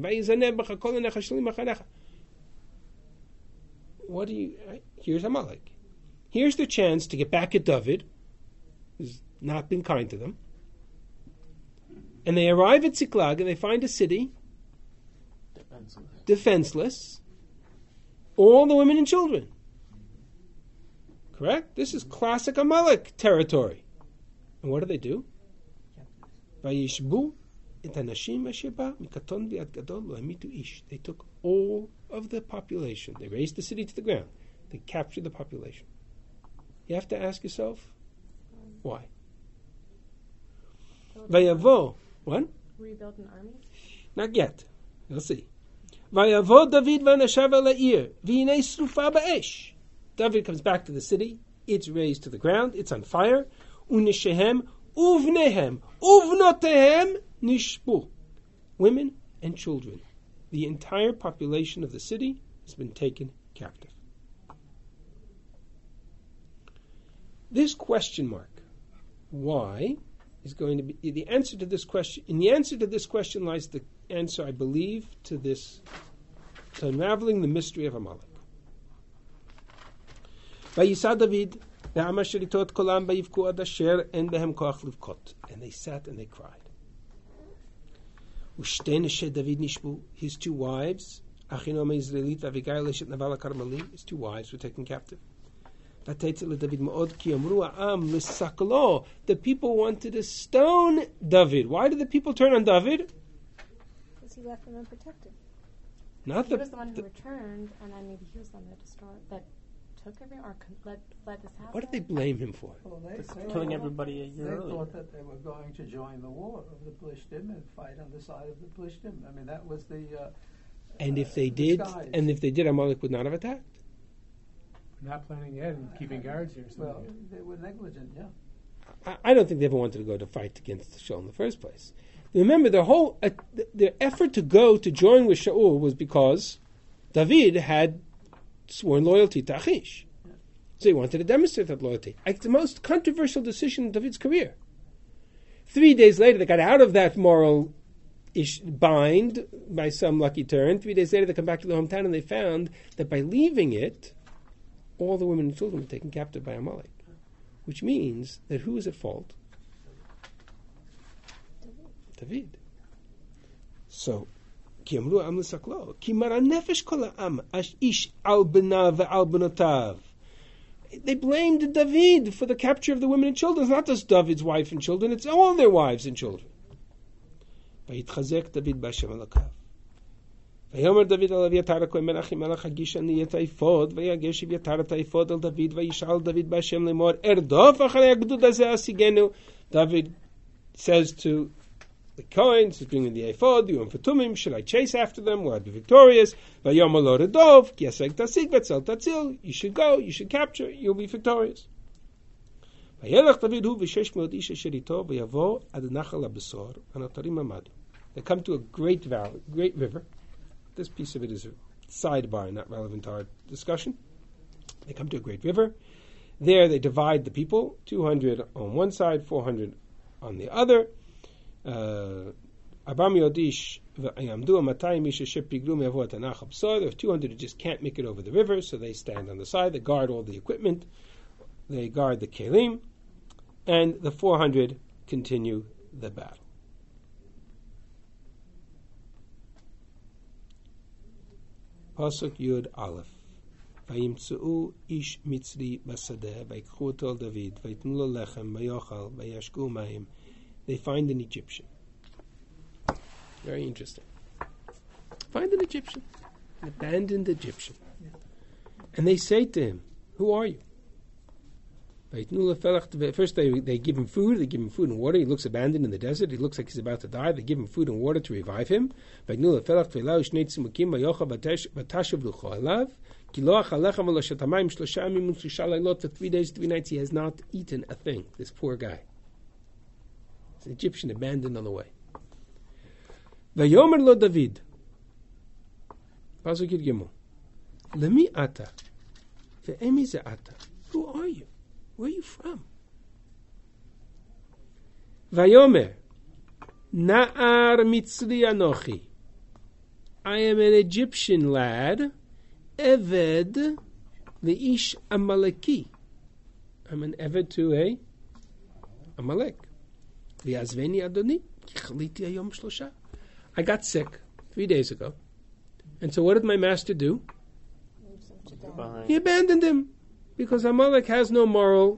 What do you? Here's Amalek. Here's the chance to get back at David, who's not been kind to them. And they arrive at Ziklag and they find a city defenseless. All the women and children. Correct? This is classic Amalek territory. And what do? Vayishbu et hanashim asher ba mikaton v'ad gadol lo hamitu ish. They took all of the population. They razed the city to the ground. They captured the population. You have to ask yourself, why? Vayavo. What? Rebuild an army? Not yet. We'll see. Vayavod David v'anashav ela'ir v'hinei srufa ba'esh. David comes back to the city. It's razed to the ground. It's on fire. Unishehem uvnehem uvnotehem nishbu. Women and children. The entire population of the city has been taken captive. This question mark, why, is going to be the answer to this question. In the answer to this question lies the answer, I believe, to unraveling the mystery of Amalek. Vayisa David, and they sat and they cried. His two wives, his two wives were taken captive. The people wanted to stone David. Why did the people turn on David? Because he left them unprotected. Not he was the one who returned, and then maybe he was the one that took everything, or let this happen. What did they blame him for? Well, they killing everybody a year earlier. They thought that they were going to join the war of the Plishtim and fight on the side of the Plishtim. I mean, that was the. And if they did, Amalek would not have attacked. Not planning ahead and keeping guards here. Well, they were negligent, yeah. I don't think they ever wanted to go to fight against Shaul in the first place. Remember, their effort to go to join with Shaul was because David had sworn loyalty to Achish. So he wanted to demonstrate that loyalty. It's the most controversial decision in David's career. 3 days later, they got out of that moral bind by some lucky turn. 3 days later, they come back to their hometown and they found that by leaving it, all the women and children were taken captive by Amalek. Which means that who is at fault? David. So, they blamed David for the capture of the women and children. It's not just David's wife and children, it's all their wives and children. ויאמר דוד על אביתר הכהן בן אחימלך הגיש אני את האפוד ויגש אביתר את האפוד על דוד וישאל דוד בהשם לאמור ארדוף אחרי הגדוד הזה השיגנו. David says to the Kohen, bringing the ephod, the Fatumim, should I chase after them? Will I be victorious? ויאמר לו רדוף כי השג תשיג וצל תציל. You should go, you should capture, you'll be victorious. וילך דוד הוא ו600 איש אשר איתו ויבוא עד נחל הבשור הנותרים עמדו. They come to a great valley, great river. This piece of it is a sidebar, not relevant to our discussion. They come to a great river. There they divide the people, 200 on one side, 400 on the other. There are 200 who just can't make it over the river, so they stand on the side. They guard all the equipment. They guard the kelim. And the 400 continue the battle. Pasuk Yud Aleph. Vayimtzeu ish mitzri basadeh, vayikchu oto al David, vayitnu lo lechem, vayochal, vayashku mayim. They find an Egyptian. Very interesting. Find an Egyptian, an abandoned Egyptian. And they say to him, who are you? First they give him food and water. He looks abandoned in the desert. He looks like he's about to die. They give him food and water to revive him. For 3 days, 3 nights he has not eaten a thing. This poor guy. He's an Egyptian abandoned on the way. Vayomer lo David. Pasuk Yud Gimel. Lemi ata ve'emi ze ata. Who are you? Where are you from? Vayomer, Na'ar Mitzri Anochi. I am an Egyptian lad, Eved Leish Amaleki. I'm an Eved to a Amalek. V'yazveni Adoni, ki chaliti hayom shlosha. I got sick 3 days ago. And so what did my master do? He abandoned him. Because Amalek has no moral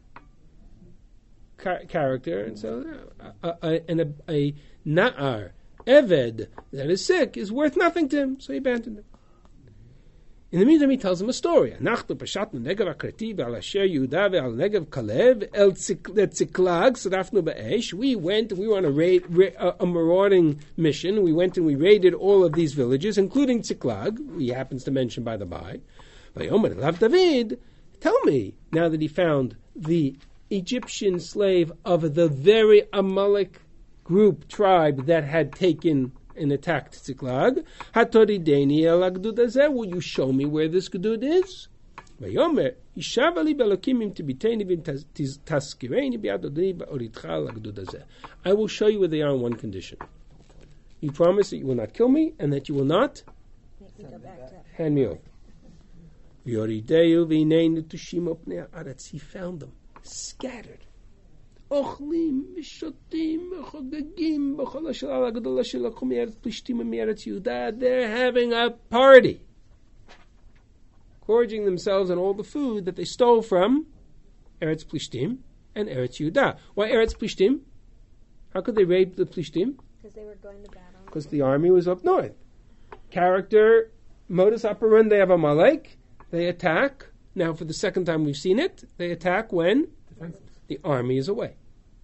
character, and so a Na'ar, Eved, that is sick, is worth nothing to him, so he abandoned him. In the meantime, he tells them a story. Anachnu pashatnu negev akrati ve'al asher Yehuda ve'al negev Kalev el Tziklag sarafnu ba'esh. We went, we were on a marauding mission. We went and we raided all of these villages, including Tziklag, he happens to mention by the by. Vayomer elav David, tell me, now that he found the Egyptian slave of the very Amalek group, tribe that had taken and attacked Tziklag, Hatorideni el agdud hazeh, will you show me where this gedud is? Vayomer, Ishav ali belokim im tibiteni vim taskireni bi'adodei ba'oritcha el agdud hazeh. I will show you where they are on one condition. You promise that you will not kill me and that you will not hand me over. V'yorideu v'inei netushim opnei haaretz. He found them scattered. Ochlim, Mishotim, Chogagim, B'chol Ashel Al Gadol Asher Lakhu Me'eretz Plishtim Me'eretz Yehuda. They're having a party, gorging themselves on all the food that they stole from Eretz Plishtim and Eretz Yehuda. Why Eretz Plishtim? How could they raid the Plishtim? Because they were going to battle. Because the army was up north. Character, modus operandi of Amalek, they attack. Now, for the second time we've seen it, they attack when the army is away.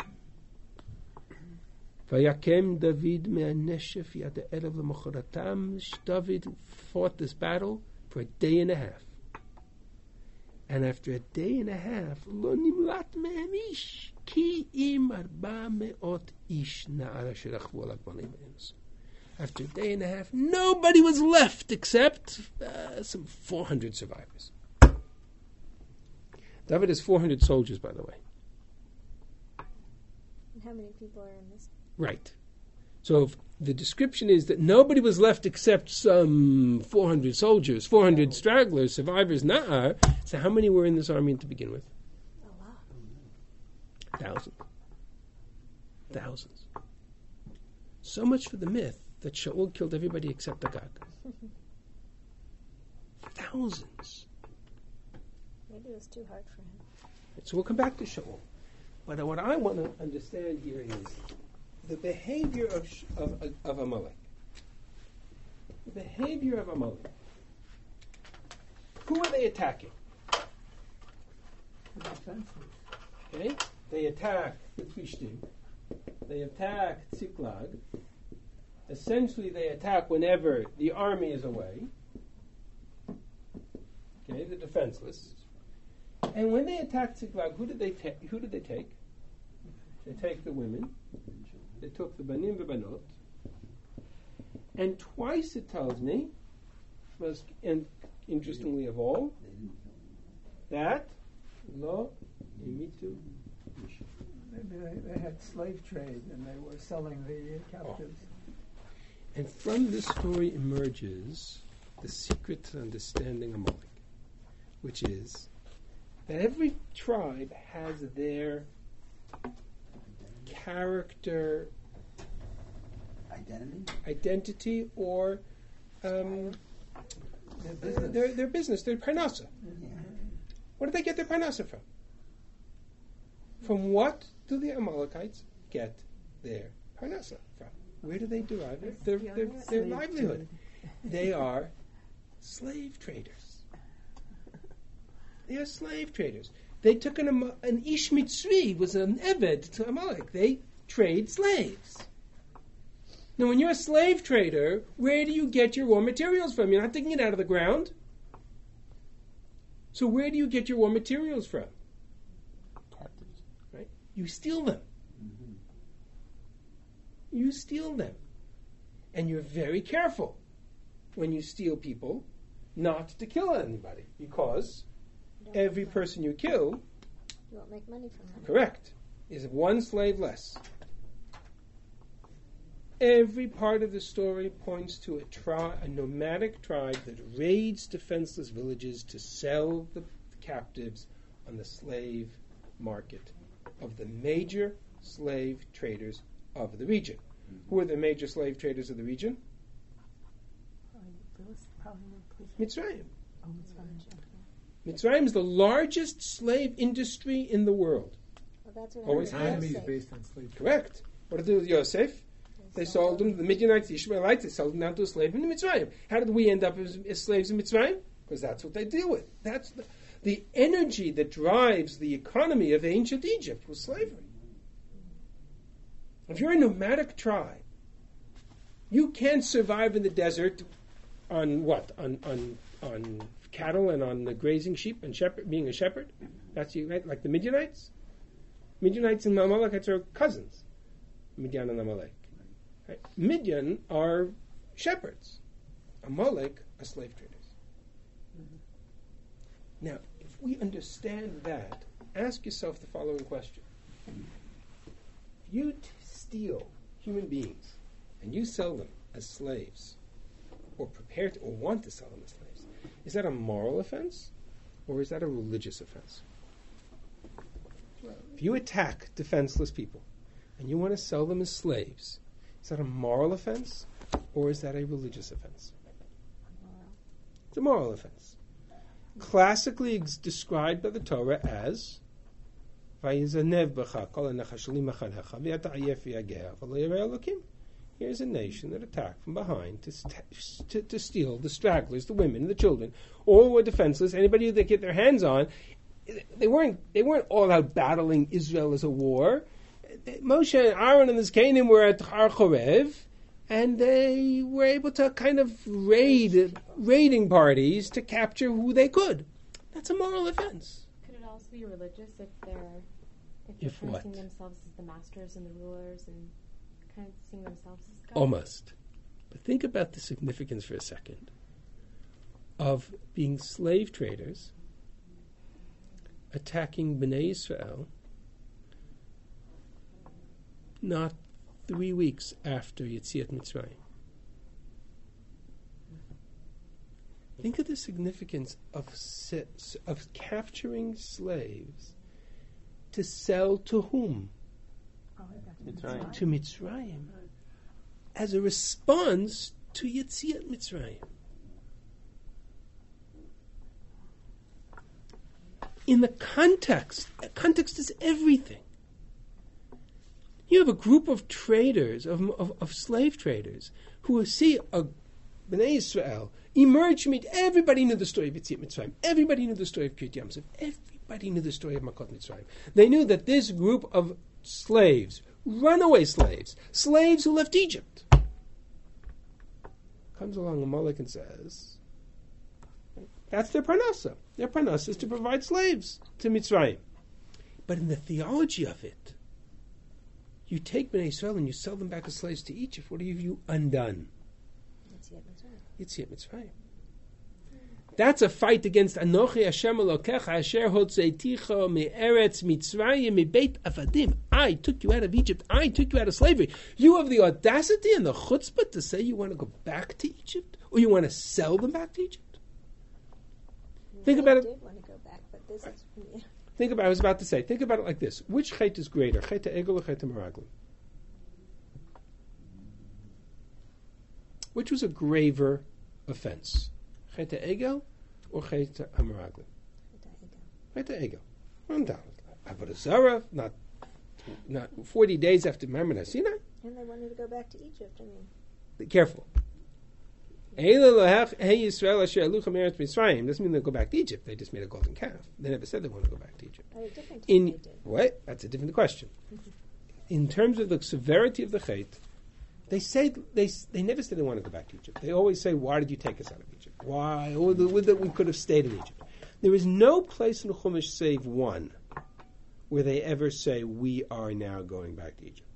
Vayakem David me'aneshef yad erev lemocharatam. David fought this battle for a day and a half. And after a day and a half, lo nimlat mehem ish ki im arba me'ot ish na'ara sherachvu al agmalim. After a day and a half, nobody was left except some 400 survivors. David has 400 soldiers, by the way. How many people are in this? Right. So if the description is that nobody was left except some 400 soldiers, 400 stragglers, survivors, Na'ar. So how many were in this army to begin with? A lot. Thousands. So much for the myth that Shaul killed everybody except Agag. Thousands. Maybe it was too hard for him. So we'll come back to Shaul. But what I want to understand here is the behavior of Amalek. The behavior of Amalek. Who are they attacking? Okay, they attack the Plishtim. They attack Tziklag. Essentially, they attack whenever the army is away. Okay, the defenseless. And when they attacked Tziklag, who did they take? They take the women. They took the banim v'banot. And twice it tells me, most interestingly of all, that lo imitu. They had slave trade and they were selling the captives. And from this story emerges the secret to understanding Amalek, which is that every tribe has their character, identity, or their business, their parnasa. Yeah. Where did they get their parnasa from? From what do the Amalekites get their parnasa from? Where do they derive their livelihood? They are slave traders. They are slave traders. They took an Ish Mitzri, was an Eved to Amalek. They trade slaves. Now, when you're a slave trader, where do you get your raw materials from? You're not taking it out of the ground. So where do you get your raw materials from? Captives. Right? You steal them. You steal them. And you're very careful when you steal people not to kill anybody, because every person you kill, you won't make money from them. Correct, is one slave less. Every part of the story points to a nomadic tribe that raids defenseless villages to sell the captives on the slave market of the major slave traders of the region. Who are the major slave traders of the region? Mitzrayim. Mitzrayim is the largest slave industry in the world. Well, that's what Always economy is based on slavery. Correct. What did they do with Yosef? They sold him to the Midianites, the Ishmaelites. They sold him down to a slave in Mitzrayim. How did we end up as slaves in Mitzrayim? because that's what they deal with. That's the energy that drives the economy of ancient Egypt was slavery. If you're a nomadic tribe, you can't survive in the desert on what? On cattle and on the grazing sheep and being a shepherd? That's you, right? Like the Midianites? Midianites and Amalekites are cousins. Midian and Amalek. Right? Midian are shepherds. Amalek are slave traders. Mm-hmm. Now, if we understand that, ask yourself the following question. If you steal human beings and you sell them as slaves, or prepare to, or want to sell them as slaves, is that a moral offense or is that a religious offense? If you attack defenseless people and you want to sell them as slaves, is that a moral offense or is that a religious offense? It's a moral offense. Classically described by the Torah as Here's a nation that attacked from behind to steal the stragglers, the women, the children. All were defenseless. Anybody they get their hands on, they weren't all out battling Israel as a war. Moshe and Aaron and the Zkanim were at Har Chorev, and they were able to kind of raiding parties to capture who they could. That's a moral offense. Could it also be religious if they're kind of seeing themselves as the masters and the rulers and kind of seeing themselves as God? Almost. But think about the significance for a second of being slave traders attacking Bnei Israel not 3 weeks after Yetziat Mitzrayim. Think of the significance of capturing slaves to sell to whom? Mitzrayim. To Mitzrayim. As a response to Yetziat Mitzrayim. In the context is everything. You have a group of traders, of slave traders, who see a Bnei Israel emerge from it. Everybody knew the story of Yetziat Mitzrayim. Everybody knew the story of Kiryat Yamsuf. Everybody knew the story of Makot Mitzrayim. They knew that this group of slaves, runaway slaves who left Egypt, comes along Amalek and says, that's their parnasa. Their parnasa is to provide slaves to Mitzrayim. But in the theology of it, you take Bnei Israel and you sell them back as slaves to Egypt. What have you undone? Yetziat Mitzrayim. That's a fight against Anochi Hashem Elokecha Asher Hotzeiticha Me'eretz Mitzrayim Mebeit Avadim. I took you out of Egypt. I took you out of slavery. You have the audacity and the chutzpah to say you want to go back to Egypt, or you want to sell them back to Egypt. Think about it. I did want to go back, but this is Think about. I was about to say. Think about it like this: which chet is greater, chet ha'egel or chet ha'meraglim? Which was a graver offense, chet ha'egel or chet ha'meraglim? Chet ha'egel. Avodah Zarah, not 40 days after Ma'amad Sinai. And they wanted to go back to Egypt. I mean, be careful. Doesn't mean they'll go back to Egypt. They just made a golden calf. They never said they want to go back to Egypt. What? That's a different question. In terms of the severity of the chait, they never said they want to go back to Egypt. They always say, "Why did you take us out of Egypt? Why? Or that we could have stayed in Egypt." There is no place in the Chumash save one where they ever say, "We are now going back to Egypt."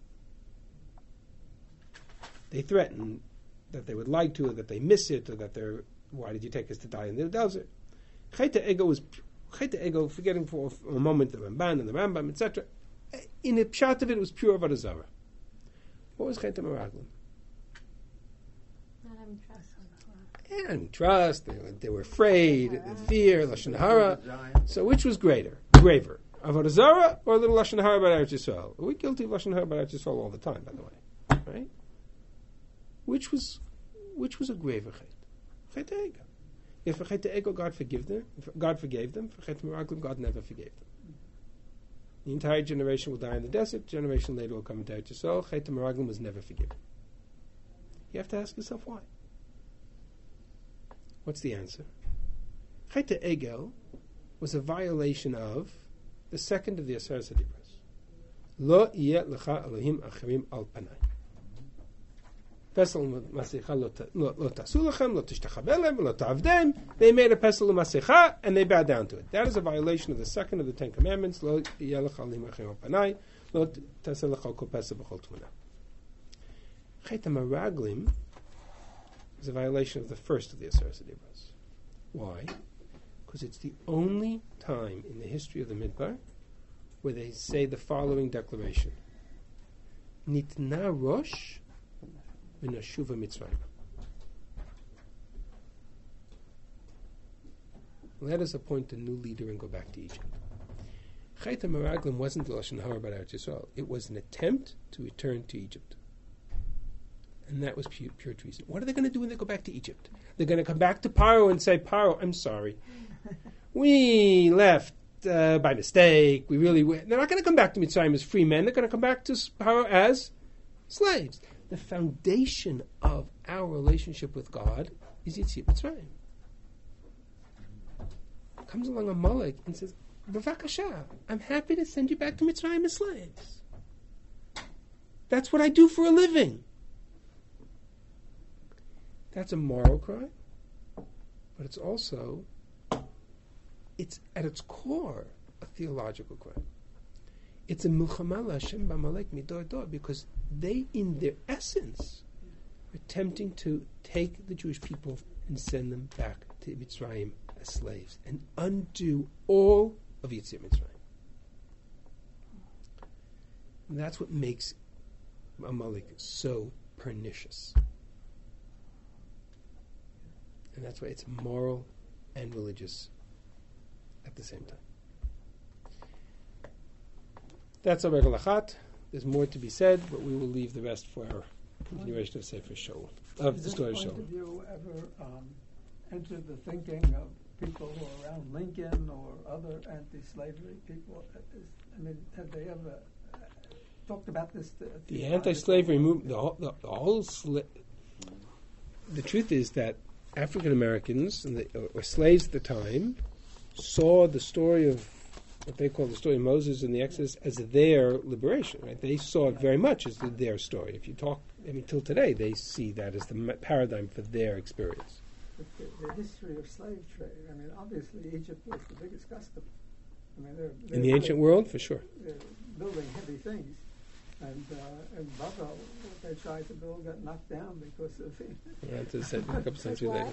They threaten that they would like to, or that they miss it, or that they're, why did you take us to die in the desert? Chet ego, forgetting for a moment the Ramban and the Rambam, etc. In the pshat of it was pure Avodah Zarah. What was Chet HaMeraglim? Not having trust. And trust, they were afraid, fear, Lashon Hara. So which was graver? Avodah Zarah or a little Lashon Hara about Eretz Yisrael? We're guilty of Lashon Hara about Eretz Yisrael all the time, by the way. Right? Which was a graver chet? Chet ha'egel. If for chet ha'egel God forgave them. For chet ha'meraglim God never forgave them. The entire generation will die in the desert. Generation later will come into Eretz Yisrael. Chet ha'meraglim was never forgiven. You have to ask yourself why. What's the answer? Chet Egel was a violation of the second of the Aseret HaDibros. Lo yeh lecha Elohim acherim al panai. Pesel Masecha lo tasu lachem, lo tishtachabelem, lo ta'avdem. They made a Pesel Masecha and they bowed down to it. That is a violation of the second of the Ten Commandments. Lo yeh lecha Elohim acherim al panai, lo taseh lecha kol pesel b'chol tmuna. Chet HaMeraglim is a violation of the first of the Aseret HaDibros. Why? Because it's the only time in the history of the Midbar where they say the following declaration: Nitna Rosh v'nashuva Mitzrayim. Let us appoint a new leader and go back to Egypt. Chet HaMeraglim wasn't the Lashon Hara about Eretz Yisrael. It was an attempt to return to Egypt. And that was pure treason. What are they going to do when they go back to Egypt? They're going to come back to Paro and say, Paro, I'm sorry. We left by mistake. We really went. They're not going to come back to Mitzrayim as free men. They're going to come back to Paro as slaves. The foundation of our relationship with God is Yetziat Mitzrayim. Comes along a Amalek and says, B'vakasha, I'm happy to send you back to Mitzrayim as slaves. That's what I do for a living. That's a moral crime, but it's also, it's at its core a theological crime. It's a milchama l'Hashem b'Amalek midor dor, because they, in their essence, are attempting to take the Jewish people and send them back to Mitzrayim as slaves and undo all of Yetziat Mitzrayim. And that's what makes Amalek so pernicious. And that's why it's moral and religious at the same time. That's our Regel Achat. There's more to be said, but we will leave the rest for our continuation of Sefer Shaul, of the story of Shaul. Did you ever enter the thinking of people who are around Lincoln or other anti-slavery people? I mean, have they ever talked about this? The anti-slavery movement, the truth is that African Americans, or slaves at the time, saw the story of what they call the story of Moses and the Exodus as their liberation. Right? They saw it very much as their story. If you talk, till today, they see that as the paradigm for their experience. But the history of slave trade, I mean, obviously Egypt was the biggest customer. I mean, they're in the ancient world, for sure. They're building heavy things. And Babel, what they tried to build got knocked down because of That's a couple centuries later.